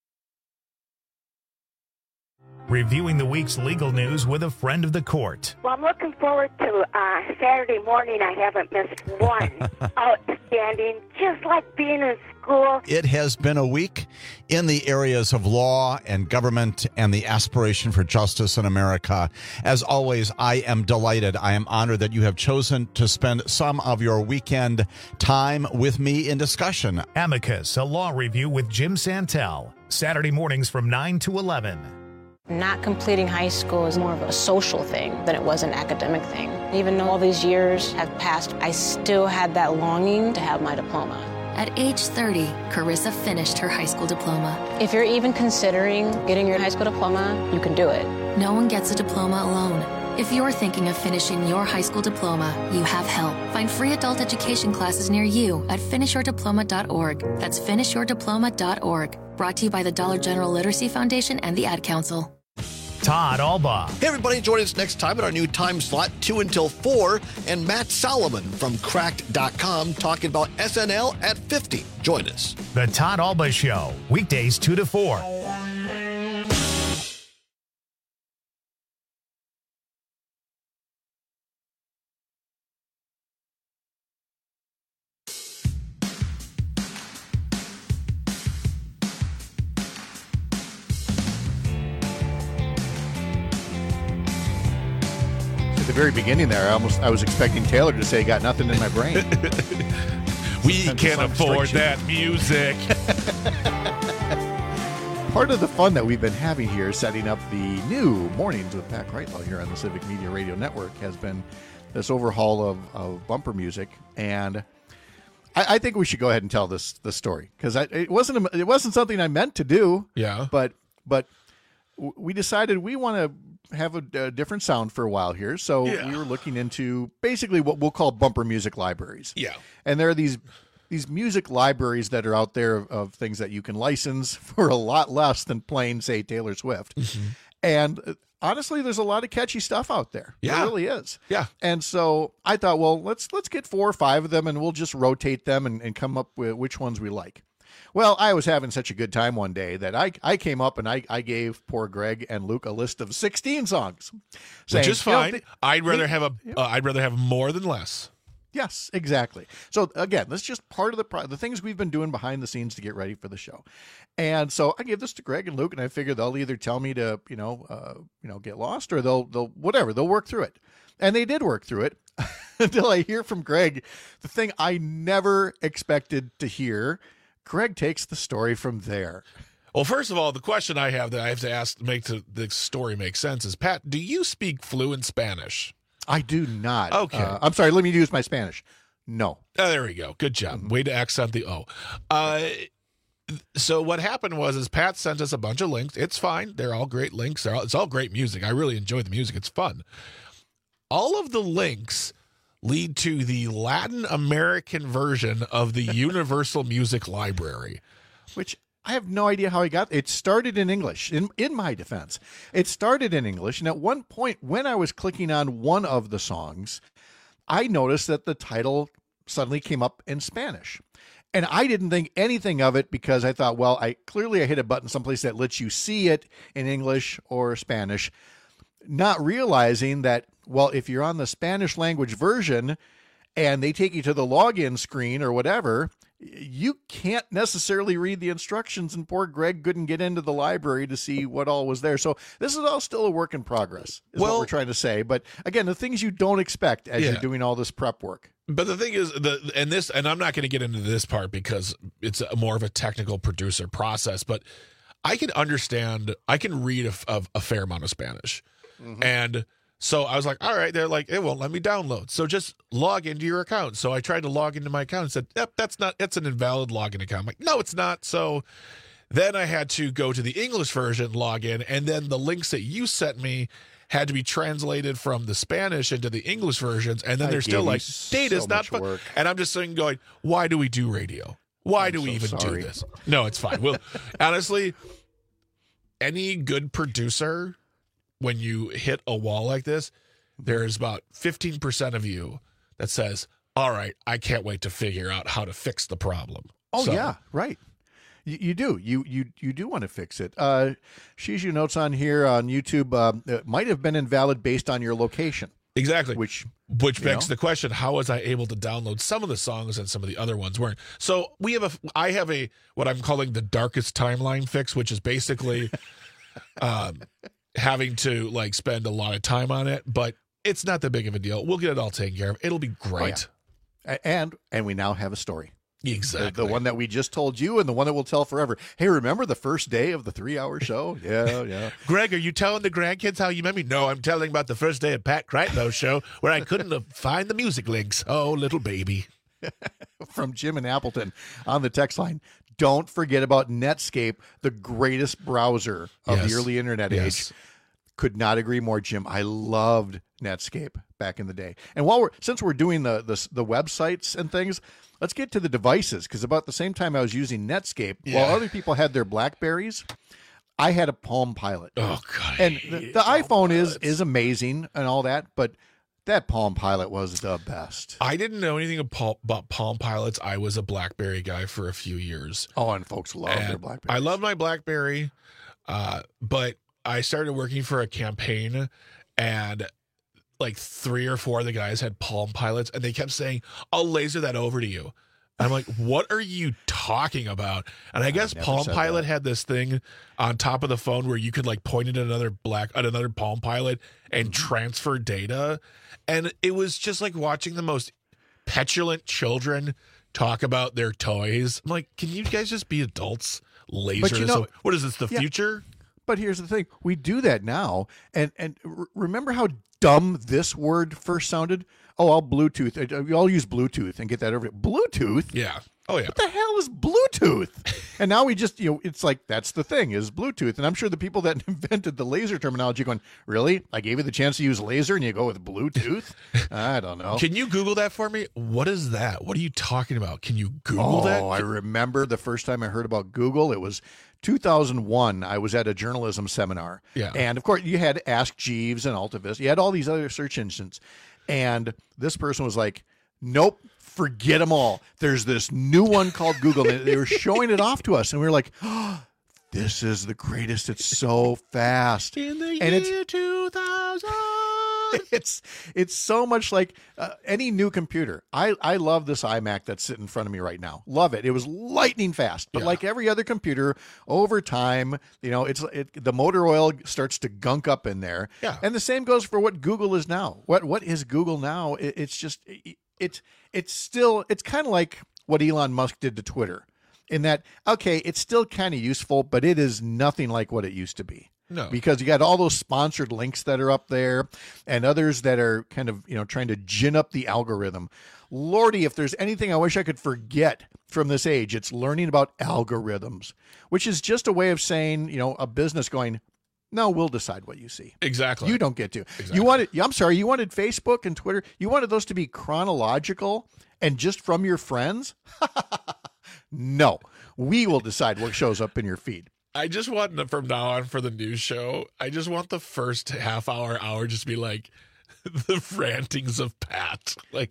Reviewing the week's legal news with a friend of the court. Well, I'm looking forward to uh, Saturday morning. I haven't missed one. Outstanding, just like being in school. It has been a week in the areas of law and government and the aspiration for justice in America. As always, I am delighted. I am honored that you have chosen to spend some of your weekend time with me in discussion. Amicus, a law review with Jim Santel. Saturday mornings from nine to eleven. Not completing high school is more of a social thing than it was an academic thing. Even though all these years have passed, I still had that longing to have my diploma. At age thirty, Carissa finished her high school diploma. If you're even considering getting your high school diploma, you can do it. No one gets a diploma alone. If you're thinking of finishing your high school diploma, you have help. Find free adult education classes near you at finish your diploma dot org. That's finish your diploma dot org. Brought to you by the Dollar General Literacy Foundation and the Ad Council. Todd Alba. Hey, everybody, join us next time at our new time slot, two until four, and Matt Solomon from cracked dot com talking about S N L at fifty. Join us. The Todd Alba Show, weekdays two to four. At the very beginning there, I almost I was expecting Taylor to say, "Got nothing in my brain." We can't afford that music. Part of the fun that we've been having here, setting up the new Mornings with Pat Kreitlow here on the Civic Media Radio Network, has been this overhaul of, of bumper music, and I, I think we should go ahead and tell this this story because it wasn't a, it wasn't something I meant to do. Yeah, but but we decided we want to have a, a different sound for a while here, so yeah. we were looking into basically what we'll call bumper music libraries. Yeah, and there are these these music libraries that are out there of, of things that you can license for a lot less than plain, say, Taylor Swift. Mm-hmm. And uh, honestly, there's a lot of catchy stuff out there. Yeah, there really is. Yeah, and so I thought, well, let's let's get four or five of them, and we'll just rotate them and, and come up with which ones we like. Well, I was having such a good time one day that I, I came up and I, I gave poor Greg and Luke a list of sixteen songs, saying, which is fine. You know, I'd rather they, have a uh, I'd rather have more than less. Yes, exactly. So again, that's just part of the pro- the things we've been doing behind the scenes to get ready for the show. And so I gave this to Greg and Luke, and I figured they'll either tell me to you know uh, you know get lost, or they'll they'll whatever they'll work through it. And they did work through it until I hear from Greg the thing I never expected to hear. Greg takes the story from there. Well, first of all, the question I have that I have to ask to make to the story make sense is, Pat, do you speak fluent Spanish? I do not. Okay. Uh, I'm sorry. Let me use my Spanish. No. Oh, there we go. Good job. Mm-hmm. Way to accent the O. Uh, so what happened was is Pat sent us a bunch of links. It's fine. They're all great links. They're all, it's all great music. I really enjoy the music. It's fun. All of the links lead to the Latin American version of the Universal Music Library. Which I have no idea how he got. It started in English, in, in my defense. It started in English, and at one point, when I was clicking on one of the songs, I noticed that the title suddenly came up in Spanish. And I didn't think anything of it because I thought, well, I clearly I hit a button someplace that lets you see it in English or Spanish, not realizing that, well, if you're on the Spanish language version and they take you to the login screen or whatever, you can't necessarily read the instructions, and poor Greg couldn't get into the library to see what all was there. So this is all still a work in progress, is well, what we're trying to say. But again, the things you don't expect as yeah. you're doing all this prep work. But the thing is, the and this, and I'm not going to get into this part because it's a, more of a technical producer process, but I can understand, I can read a, a, a fair amount of Spanish. Mm-hmm. And so I was like, all right, they're like, it won't let me download. So just log into your account. So I tried to log into my account and said, yep, that's not, it's an invalid login account. I'm like, no, it's not. So then I had to go to the English version, log in, and then the links that you sent me had to be translated from the Spanish into the English versions. And then I they're still like, data's so not fun. And I'm just sitting going, why do we do radio? Why I'm do we so even sorry. do this? No, it's fine. Well, honestly, any good producer, when you hit a wall like this, there's about fifteen percent of you that says, all right, I can't wait to figure out how to fix the problem. Oh, so, yeah, right. You, you do. You you you do want to fix it. Uh, Shiju notes on here on YouTube, uh, it might have been invalid based on your location. Exactly. Which which begs know? the question, how was I able to download some of the songs and some of the other ones weren't? So we have a, I have a, what I'm calling the darkest timeline fix, which is basically um, having to like spend a lot of time on it, but it's not that big of a deal. We'll get it all taken care of. It'll be great. Oh, yeah. And, and we now have a story. Exactly. The, the one that we just told you and the one that we'll tell forever. Hey, remember the first day of the three-hour show? Yeah, yeah. Greg, are you telling the grandkids how you met me? No, I'm telling about the first day of Pat Kreitlow's show where I couldn't find the music links. Oh, little baby. from Jim in Appleton on the text line. Don't forget about Netscape, the greatest browser of Yes. the early internet Yes. age. Could not agree more, Jim. I loved Netscape back in the day. And while we're since we're doing the the, the websites and things, let's get to the devices, because about the same time I was using Netscape, Yeah. while other people had their BlackBerries, I had a Palm Pilot. Oh God! And the, the iPhone is is amazing and all that, but that Palm Pilot was the best. I didn't know anything about Palm Pilots. I was a BlackBerry guy for a few years. Oh, and folks love And their BlackBerry. I love my BlackBerry, uh, but I started working for a campaign, and like three or four of the guys had Palm Pilots, and they kept saying, "I'll laser that over to you." I'm like, "What are you talking about?" And I guess never Palm said Pilot that. had this thing on top of the phone where you could like point it at another black at another Palm Pilot and Mm-hmm. transfer data, and it was just like watching the most petulant children talk about their toys. I'm like, can you guys just be adults? Laser But you this know- over- what is this? The Yeah. future? But here's the thing: we do that now, and and r- remember how dumb this word first sounded? Oh, I'll Bluetooth. uh, I'll use Bluetooth and get that over. Bluetooth? Yeah. Oh yeah. What the hell is Bluetooth? And now we just, you know, it's like that's the thing is Bluetooth. And I'm sure the people that invented the laser terminology going, really? I gave you the chance to use laser and you go with Bluetooth? I don't know. Can you Google that for me? What is that? What are you talking about? Can you Google oh, that? I remember the first time I heard about Google. It was two thousand one. I was at a journalism seminar. Yeah. And of course, you had Ask Jeeves and AltaVista. You had all these other search engines. And this person was like, nope, forget them all. There's this new one called Google. And they were showing it off to us. And we were like, oh, this is the greatest. It's so fast. In the and year two thousand. It's it's so much like uh, any new computer. I, I love this iMac that's sitting in front of me right now. Love it. It was lightning fast. But Yeah. like every other computer, over time, you know, it's it, the motor oil starts to gunk up in there. Yeah. And the same goes for what Google is now. What what is Google now? It, it's just it, it's it's still it's kind of like what Elon Musk did to Twitter. In that, okay, it's still kind of useful, but it is nothing like what it used to be. No. Because you got all those sponsored links that are up there and others that are kind of, you know, trying to gin up the algorithm. Lordy, if there's anything I wish I could forget from this age, it's learning about algorithms, which is just a way of saying, you know, a business going, no, we'll decide what you see. Exactly. You don't get to. Exactly. You wanted, I'm sorry, you wanted Facebook and Twitter. You wanted those to be chronological and just from your friends? No, we will decide what shows up in your feed. I just want to- from now on for the news show, I just want the first half hour, hour just be like the rantings of Pat. Like,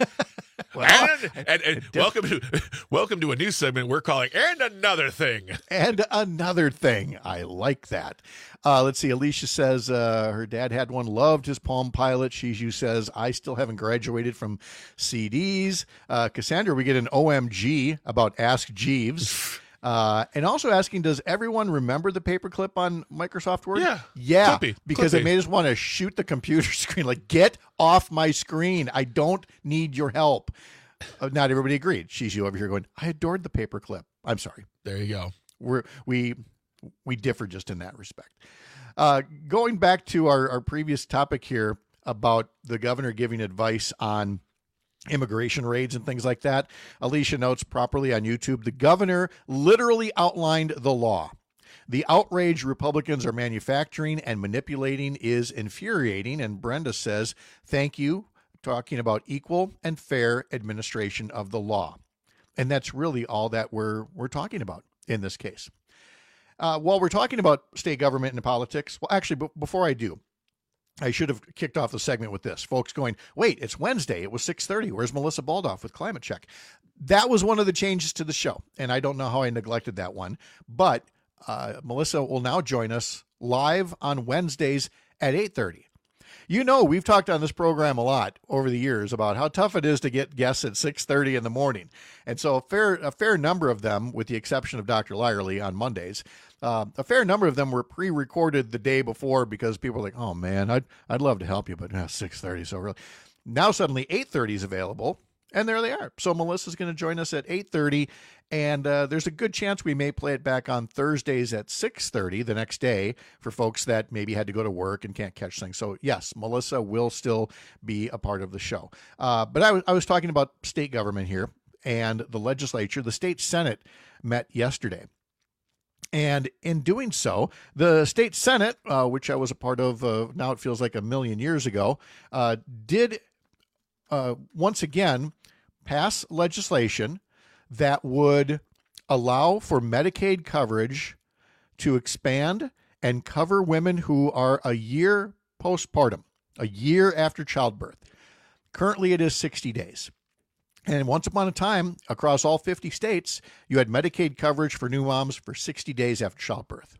Well, and, and, and welcome to welcome to a new segment we're calling And Another Thing. And another thing. I like that. Uh, let's see. Alicia says uh, her dad had one, loved his Palm Pilot. Shiju says, I still haven't graduated from C Ds. Uh, Cassandra, we get an O M G about Ask Jeeves. Uh, and also asking, does everyone remember the paperclip on Microsoft Word? Yeah. Yeah. Clippy. Because Clippy. it made us want to shoot the computer screen. Like, get off my screen. I don't need your help. Uh, not everybody agreed. Shiju over here going, I adored the paperclip. I'm sorry. There you go. We're, we we differ just in that respect. Uh, going back to our, our previous topic here about the governor giving advice on immigration raids and things like that, Alicia notes properly on YouTube, the governor literally outlined the law. The outrage Republicans are manufacturing and manipulating is infuriating, and Brenda says, thank you, talking about equal and fair administration of the law. And that's really all that we're we're talking about in this case. Uh, while we're talking about state government and politics, well, actually, b- before I do, I should have kicked off the segment with this. Folks going, wait, it's Wednesday. It was six thirty. Where's Melissa Baldoff with Climate Check? That was one of the changes to the show, and I don't know how I neglected that one. But uh, Melissa will now join us live on Wednesdays at eight thirty. You know, we've talked on this program a lot over the years about how tough it is to get guests at six thirty in the morning. And so a fair a fair number of them, with the exception of Doctor Lyerly on Mondays, uh, a fair number of them were pre-recorded the day before because people were like, oh, man, I'd, I'd love to help you, but uh, six thirty so early. Now suddenly eight thirty is available, and there they are. So Melissa's going to join us at eight thirty, and uh, there's a good chance we may play it back on Thursdays at six thirty the next day for folks that maybe had to go to work and can't catch things. So, yes, Melissa will still be a part of the show. Uh, but I was, I was talking about state government here, and the legislature, the state Senate, met yesterday. And in doing so, the state Senate, uh, which I was a part of, uh, now it feels like a million years ago, uh, did uh, once again pass legislation that would allow for Medicaid coverage to expand and cover women who are a year postpartum, a year after childbirth. Currently, it is sixty days. And once upon a time, across all fifty states, you had Medicaid coverage for new moms for sixty days after childbirth.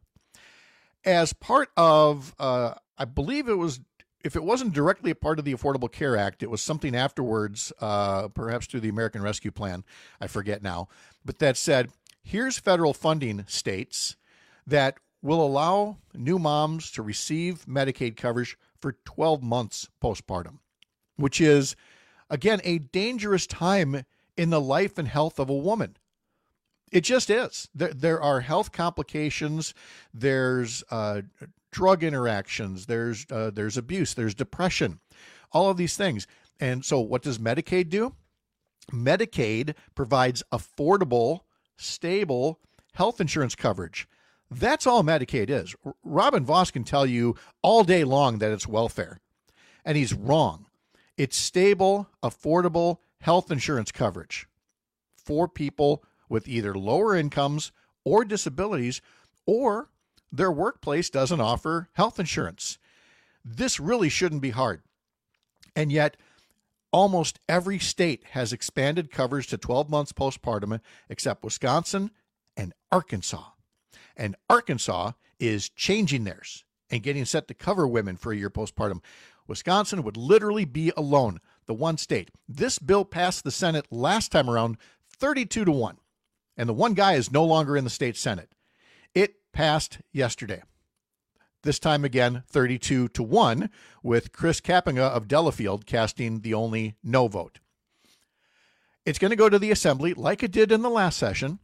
As part of, uh, I believe it was, if it wasn't directly a part of the Affordable Care Act, it was something afterwards, uh, perhaps through the American Rescue Plan. I forget now. But that said, here's federal funding, states, that will allow new moms to receive Medicaid coverage for twelve months postpartum, which is, again, a dangerous time in the life and health of a woman. It just is. There, there are health complications. There's uh, drug interactions. There's uh, there's abuse. There's depression. All of these things. And so what does Medicaid do? Medicaid provides affordable, stable health insurance coverage. That's all Medicaid is. Robin Voss can tell you all day long that it's welfare, and he's wrong. It's stable, affordable health insurance coverage for people with either lower incomes or disabilities, or their workplace doesn't offer health insurance. This really shouldn't be hard. And yet, almost every state has expanded coverage to twelve months postpartum, except Wisconsin and Arkansas. And Arkansas is changing theirs and getting set to cover women for a year postpartum. Wisconsin would literally be alone, the one state. This bill passed the Senate last time around thirty-two to one, and the one guy is no longer in the state Senate. It passed yesterday. This time again, thirty-two to one, with Chris Kapenga of Delafield casting the only no vote. It's going to go to the Assembly like it did in the last session,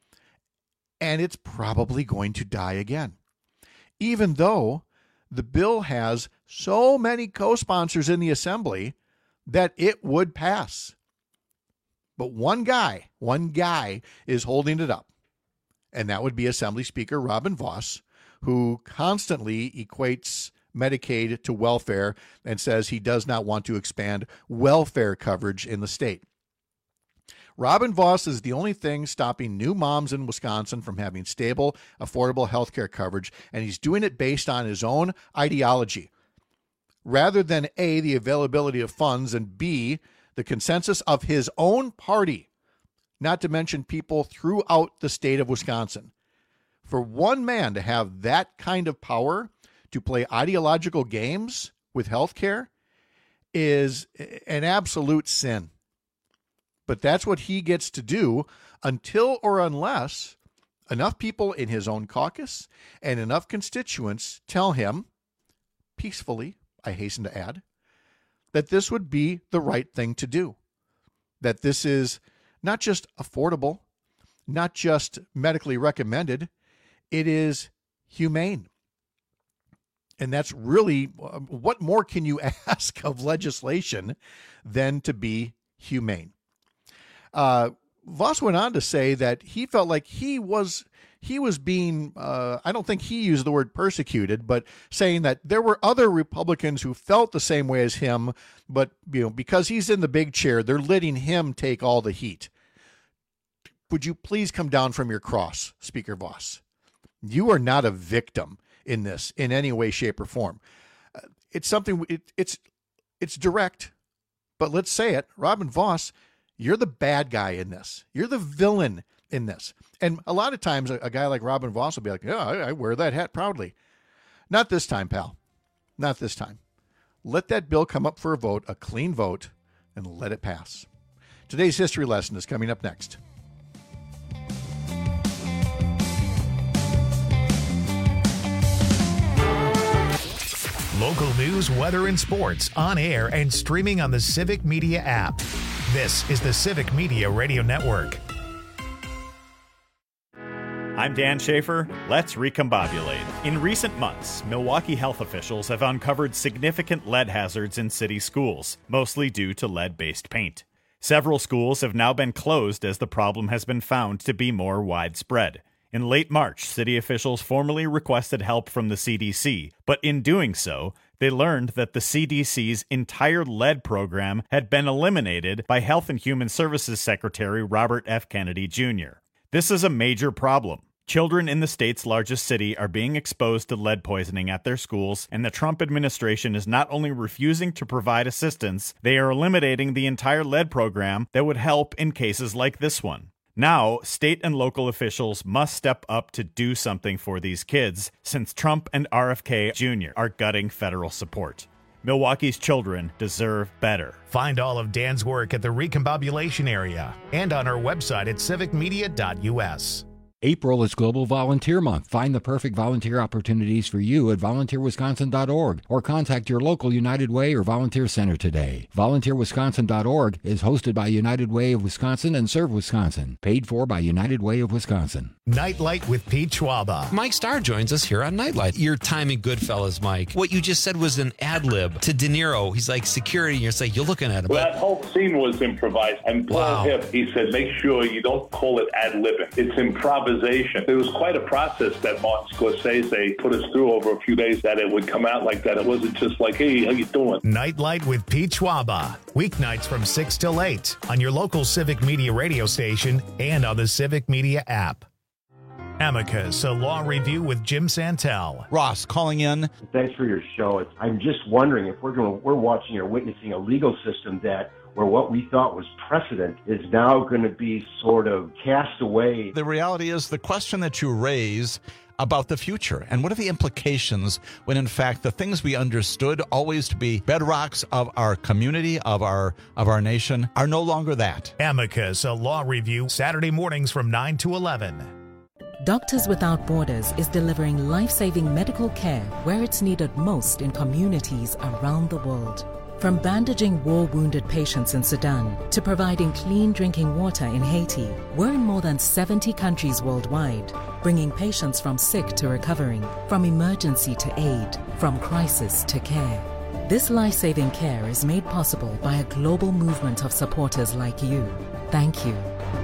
and it's probably going to die again, even though the bill has so many co-sponsors in the Assembly that it would pass. But one guy, one guy is holding it up, and that would be Assembly Speaker Robin Voss, who constantly equates Medicaid to welfare and says he does not want to expand welfare coverage in the state. Robin Voss is the only thing stopping new moms in Wisconsin from having stable, affordable health care coverage, and he's doing it based on his own ideology, rather than A, the availability of funds, and B, the consensus of his own party, not to mention people throughout the state of Wisconsin. For one man to have that kind of power to play ideological games with health care is an absolute sin. But that's what he gets to do until or unless enough people in his own caucus and enough constituents tell him, peacefully, I hasten to add, that this would be the right thing to do. That this is not just affordable, not just medically recommended, it is humane. And that's really, what more can you ask of legislation than to be humane? Uh, Voss went on to say that he felt like he was he was being, uh, I don't think he used the word persecuted, but saying that there were other Republicans who felt the same way as him, but you know, because he's in the big chair, they're letting him take all the heat. Would you please come down from your cross, Speaker Voss? You are not a victim in this in any way, shape, or form. Uh, it's something, it, it's it's direct, but let's say it. Robin Voss, you're the bad guy in this. You're the villain in this. And a lot of times a, a guy like Robin Voss will be like, yeah, I, I wear that hat proudly. Not this time, pal. Not this time. Let that bill come up for a vote, a clean vote, and let it pass. Today's history lesson is coming up next. Local news, weather, and sports on air and streaming on the Civic Media app. This is the Civic Media Radio Network. I'm Dan Schaefer. Let's recombobulate. In recent months, Milwaukee health officials have uncovered significant lead hazards in city schools, mostly due to lead-based paint. Several schools have now been closed as the problem has been found to be more widespread. In late March, city officials formally requested help from the C D C, but in doing so, they learned that the C D C's entire lead program had been eliminated by Health and Human Services Secretary Robert F. Kennedy Junior This is a major problem. Children in the state's largest city are being exposed to lead poisoning at their schools, and the Trump administration is not only refusing to provide assistance, they are eliminating the entire lead program that would help in cases like this one. Now, state and local officials must step up to do something for these kids, since Trump and R F K Junior are gutting federal support. Milwaukee's children deserve better. Find all of Dan's work at the Recombobulation area and on our website at civic media dot u s. April is Global Volunteer Month. Find the perfect volunteer opportunities for you at volunteer wisconsin dot org or contact your local United Way or Volunteer Center today. volunteer wisconsin dot org is hosted by United Way of Wisconsin and Serve Wisconsin. Paid for by United Way of Wisconsin. Nightlight with Pete Schwaba. Mike Starr joins us here on Nightlight. Your time in Goodfellas, Mike. What you just said was an ad lib to De Niro. He's like security, and you're like, you're looking at him. Well, that whole scene was improvised. And Paul Wow. Hip, he said, make sure you don't call it ad libbing. It's improvisation. It was quite a process that Martin Scorsese put us through over a few days that it would come out like that. It wasn't just like, hey, how you doing? Nightlight with Pete Schwaba. Weeknights from six till eight on your local Civic Media radio station and on the Civic Media app. Amicus, a law review with Jim Santel. Ross calling in. Thanks for your show. I'm just wondering if we're going, we're watching or witnessing a legal system that where what we thought was precedent is now going to be sort of cast away. The reality is the question that you raise about the future and what are the implications when in fact the things we understood always to be bedrocks of our community, of our of our nation, are no longer that. Amicus, a law review, Saturday mornings from nine to eleven. Doctors Without Borders is delivering life-saving medical care where it's needed most in communities around the world. From bandaging war-wounded patients in Sudan to providing clean drinking water in Haiti, we're in more than seventy countries worldwide, bringing patients from sick to recovering, from emergency to aid, from crisis to care. This life-saving care is made possible by a global movement of supporters like you. Thank you.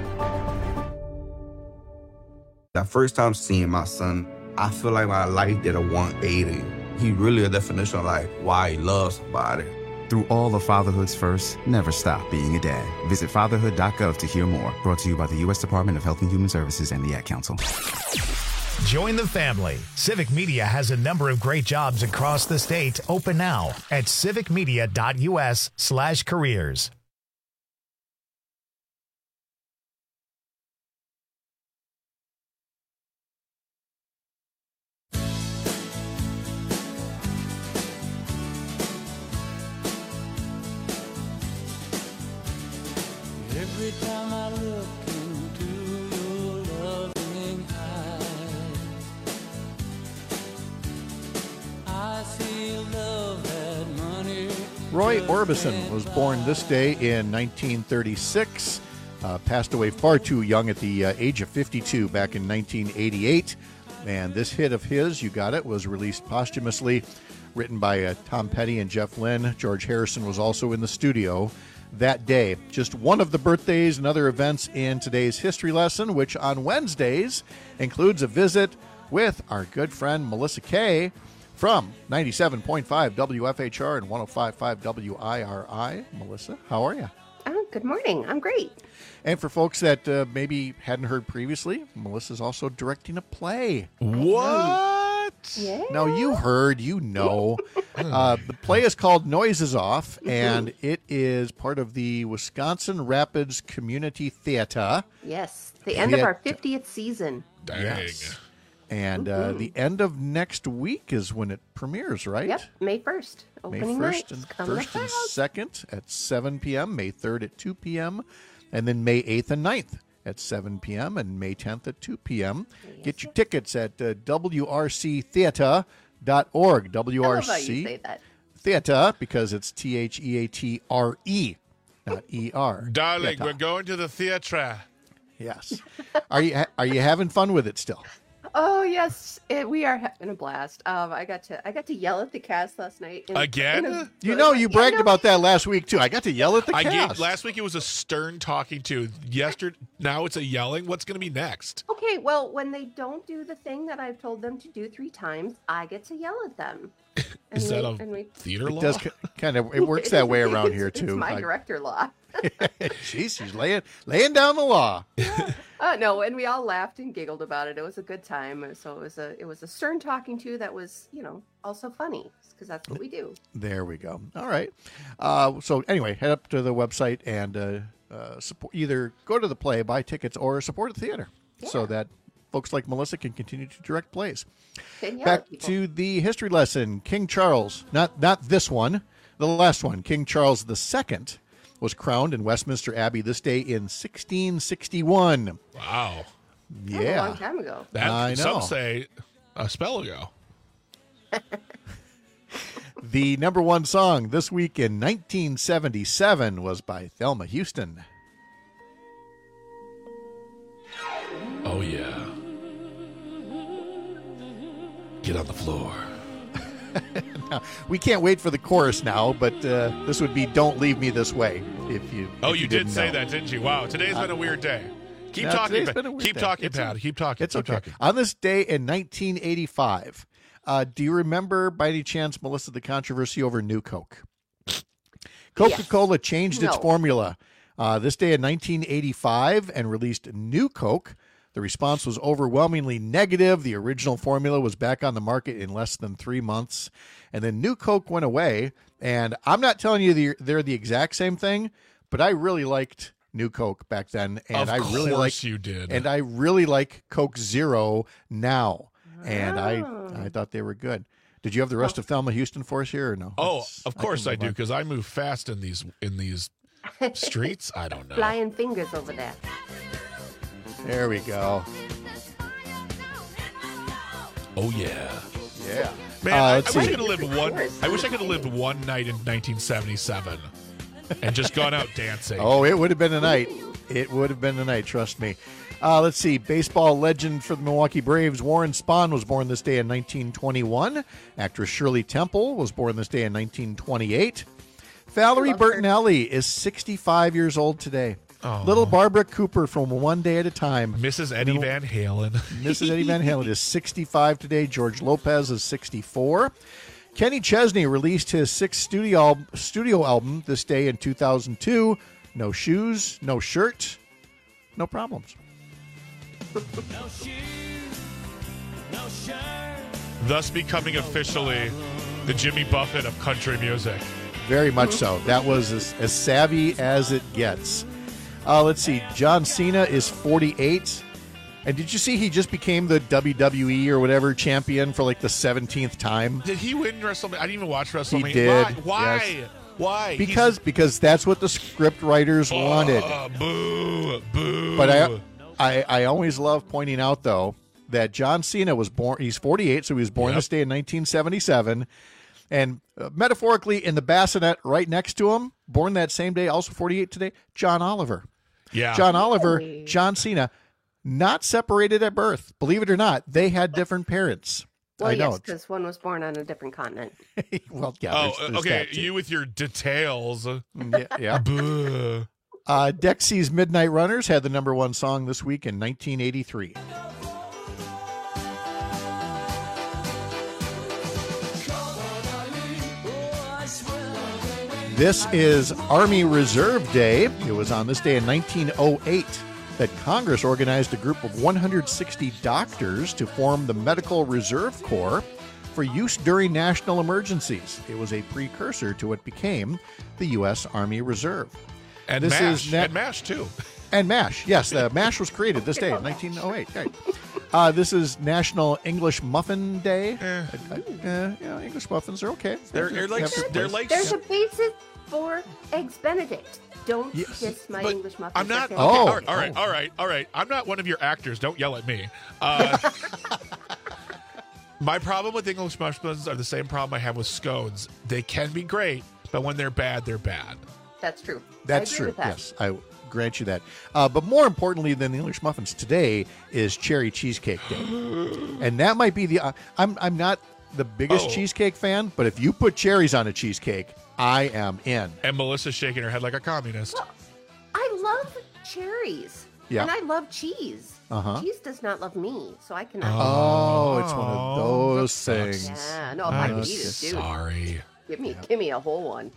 That first time seeing my son, I feel like my life did a one eighty. He really a definition of like why he loves somebody. Through all of fatherhood's first, never stop being a dad. Visit fatherhood dot gov to hear more. Brought to you by the U S Department of Health and Human Services and the Ad Council. Join the family. Civic Media has a number of great jobs across the state open now at civic media dot u s slash careers. Every time I look into your loving eyes, I see love that money. Roy Orbison was born this day in nineteen thirty-six, uh, passed away far too young at the uh, age of fifty-two back in nineteen eighty-eight. And this hit of his, You Got It, was released posthumously, written by uh, Tom Petty and Jeff Lynne. George Harrison was also in the studio that day. Just one of the birthdays and other events in today's history lesson, which on Wednesdays includes a visit with our good friend Melissa Kay from ninety-seven point five W F H R and one oh five point five W I R I. Melissa, how are you? Oh, good morning. I'm great. And for folks that uh, maybe hadn't heard previously, Melissa's also directing a play. What? Yeah. Now, you heard, you know. uh, the play is called Noises Off, and it is part of the Wisconsin Rapids Community Theater. Yes, the end of our Theat- fiftieth season. Dang. Yes. And uh, the end of next week is when it premieres, right? Yep, May first. May Opening first night. and It's coming first up and fast. second at seven p.m., May third at two p.m., and then May eighth and ninth at seven p.m. and May tenth at two p.m. Get your tickets at uh, w r c theater dot org. W R C I love how you say that. Theater, because it's T H E A T R E, not E R. Darling, Theater. we're going to the theatre. Yes. Are you ha- are you having fun with it still? Oh yes, it, we are having a blast. Um, I got to I got to yell at the cast last night. in- Again? in a- You know, you Yeah, bragged no. about that last week too. I got to yell at the I cast. gave last week. It was a stern talking to. Yesterday, now it's a yelling. What's going to be next? Okay, well, when they don't do the thing that I've told them to do three times, I get to yell at them. And Is that we- a and we- theater It law? does kind of. It works that way around It's- here it's too. my Like- director law. Jeez, she's laying laying down the law. Uh, no, and we all laughed and giggled about it. It was a good time. So it was a it was a stern talking to that was, you know, also funny because that's what we do. There we go. All right. Uh, so anyway, head up to the website and uh, uh, support. Either go to the play, buy tickets, or support the theater, so that folks like Melissa can continue to direct plays. Can yell Back at people. to the history lesson. King Charles, not not this one, the last one. King Charles the Second was crowned in Westminster Abbey this day in sixteen sixty-one. Wow. That was a Yeah. long time ago. That, I know. Some say a spell ago. The number one song this week in nineteen seventy-seven was by Thelma Houston. Oh yeah. Get on the floor. Now, we can't wait for the chorus now, but uh, this would be "Don't Leave Me This Way." If you, Oh, if you, you did didn't say know. that, didn't you? Wow, today's been a weird day. Keep Yeah, talking, today's Pat. been a weird Keep day. talking, It's Pat. a- Keep talking. It's Keep okay. talking. On this day in nineteen eighty-five, uh, do you remember, by any chance, Melissa, the controversy over New Coke? Coca-Cola changed its No. formula uh, this day in nineteen eighty-five and released New Coke. The response was overwhelmingly negative. The original formula was back on the market in less than three months. And then New Coke went away. And I'm not telling you the, they're the exact same thing, but I really liked New Coke back then. And Of I really course like you did. And I really like Coke Zero now. And Oh. I, I thought they were good. Did you have the rest of Thelma Houston for us here or no? Oh, Let's- of I course can I, move do on. because I move fast in these in these streets. I don't know. Flying fingers over there. There we go. Oh yeah. Yeah. Man, Uh, I, I let's wish I see. could have lived one. I wish I could have lived one night in nineteen seventy-seven and just gone out dancing. Oh, it would have been a night. It would have been a night, trust me. Uh, let's see. Baseball legend for the Milwaukee Braves, Warren Spahn, was born this day in nineteen twenty-one. Actress Shirley Temple was born this day in nineteen twenty-eight. Valerie love her. Bertinelli is sixty-five years old today. Oh. Little Barbara Cooper from One Day at a Time. Missus Eddie Van Halen. Missus Eddie Van Halen is sixty-five today. George Lopez is sixty-four. Kenny Chesney released his sixth studio album, studio album this day in two thousand two. No shoes, no shirt, no problems. Thus becoming officially the Jimmy Buffett of country music. Very much so. That was as, as savvy as it gets. Uh, let's see. John Cena is forty-eight. And did you see he just became the W W E or whatever champion for like the seventeenth time? Did he win WrestleMania? I didn't even watch WrestleMania. He did. Why? Why? yes. Why? Because because that's what the script writers He's- wanted. Uh, boo, boo. But I, I I always love pointing out though that John Cena was born. He's forty-eight, so he was born Yep. this day in nineteen seventy-seven, and uh, metaphorically in the bassinet right next to him, born that same day, also forty-eight today, John Oliver. Yeah. John Oliver, Really? John Cena, not separated at birth. Believe it or not, they had different parents. Well, I yes, know. because one was born on a different continent. well, yeah. Oh, there's- there's okay. that too. You with your details. Yeah. yeah. Boo. Uh, Dexy's Midnight Runners had the number one song this week in nineteen eighty-three. This is Army Reserve Day. It was on this day in nineteen oh eight that Congress organized a group of one hundred sixty doctors to form the Medical Reserve Corps for use during national emergencies. It was a precursor to what became the U S. Army Reserve. And This MASH. is na- and MASH, too. And MASH, yes, the MASH was created this day in nineteen oh eight. Right. Uh, this is National English Muffin Day. Eh. Uh, uh, yeah, English muffins are okay. They're, they're like, Have their they're place. like There's a basis for Eggs Benedict. Don't Yes. kiss my But English muffins. I'm not. They're Okay, Oh. all right, all right, all right, all right. I'm not one of your actors. Don't yell at me. Uh, my problem with English muffins are the same problem I have with scones. They can be great, but when they're bad, they're bad. That's true. That's I agree true. with that. Yes, I grant you that. Uh, but more importantly than the English muffins today is cherry cheesecake day, and that might be the. Uh, I'm I'm not the biggest Oh. cheesecake fan, but if you put cherries on a cheesecake, I am in. And Melissa's shaking her head like a communist. I love cherries. Yeah. And I love cheese. Uh-huh. Cheese does not love me, so I cannot. Oh, it's one of those that sucks. things. Yeah, no, if I I'm could eat it, dude. sorry. Give me, give me a whole one.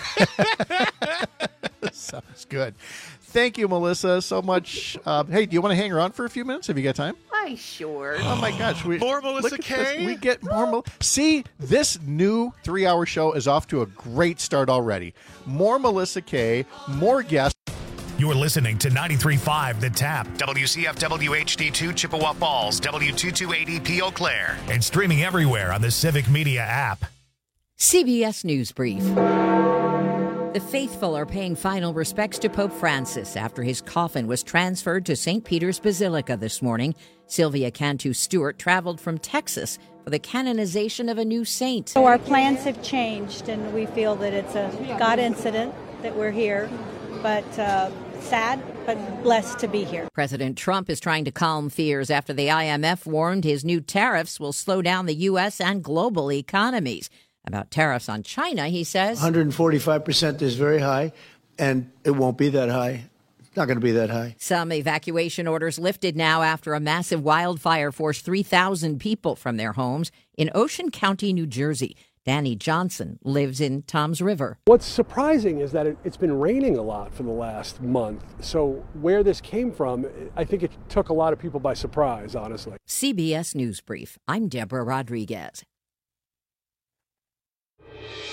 Sounds good. Thank you, Melissa, so much. Uh, hey, do you want to hang around for a few minutes? Have you got time? I sure. Oh my gosh, we, More Melissa look at this. Kay? We get more. Mel- See, this new three-hour show is off to a great start already. More Melissa Kay, more guests. You're listening to ninety-three point five The Tap, W C F W H D two Chippewa Falls, W two two eight zero P Eau Claire, and streaming everywhere on the Civic Media app. C B S News Brief. The faithful are paying final respects to Pope Francis after his coffin was transferred to Saint Peter's Basilica this morning. Sylvia Cantu Stewart traveled from Texas for the canonization of a new saint. So our plans have changed, and we feel that it's a God incident that we're here, but uh, sad, but blessed to be here. President Trump is trying to calm fears after the I M F warned his new tariffs will slow down the U S and global economies. About tariffs on China, he says, one hundred forty-five percent is very high, and it won't be that high. It's not going to be that high. Some evacuation orders lifted now after a massive wildfire forced three thousand people from their homes in Ocean County, New Jersey. Danny Johnson lives in Toms River. What's surprising is that it, it's been raining a lot for the last month. So where this came from, I think it took a lot of people by surprise, honestly. C B S News Brief. I'm Deborah Rodriguez.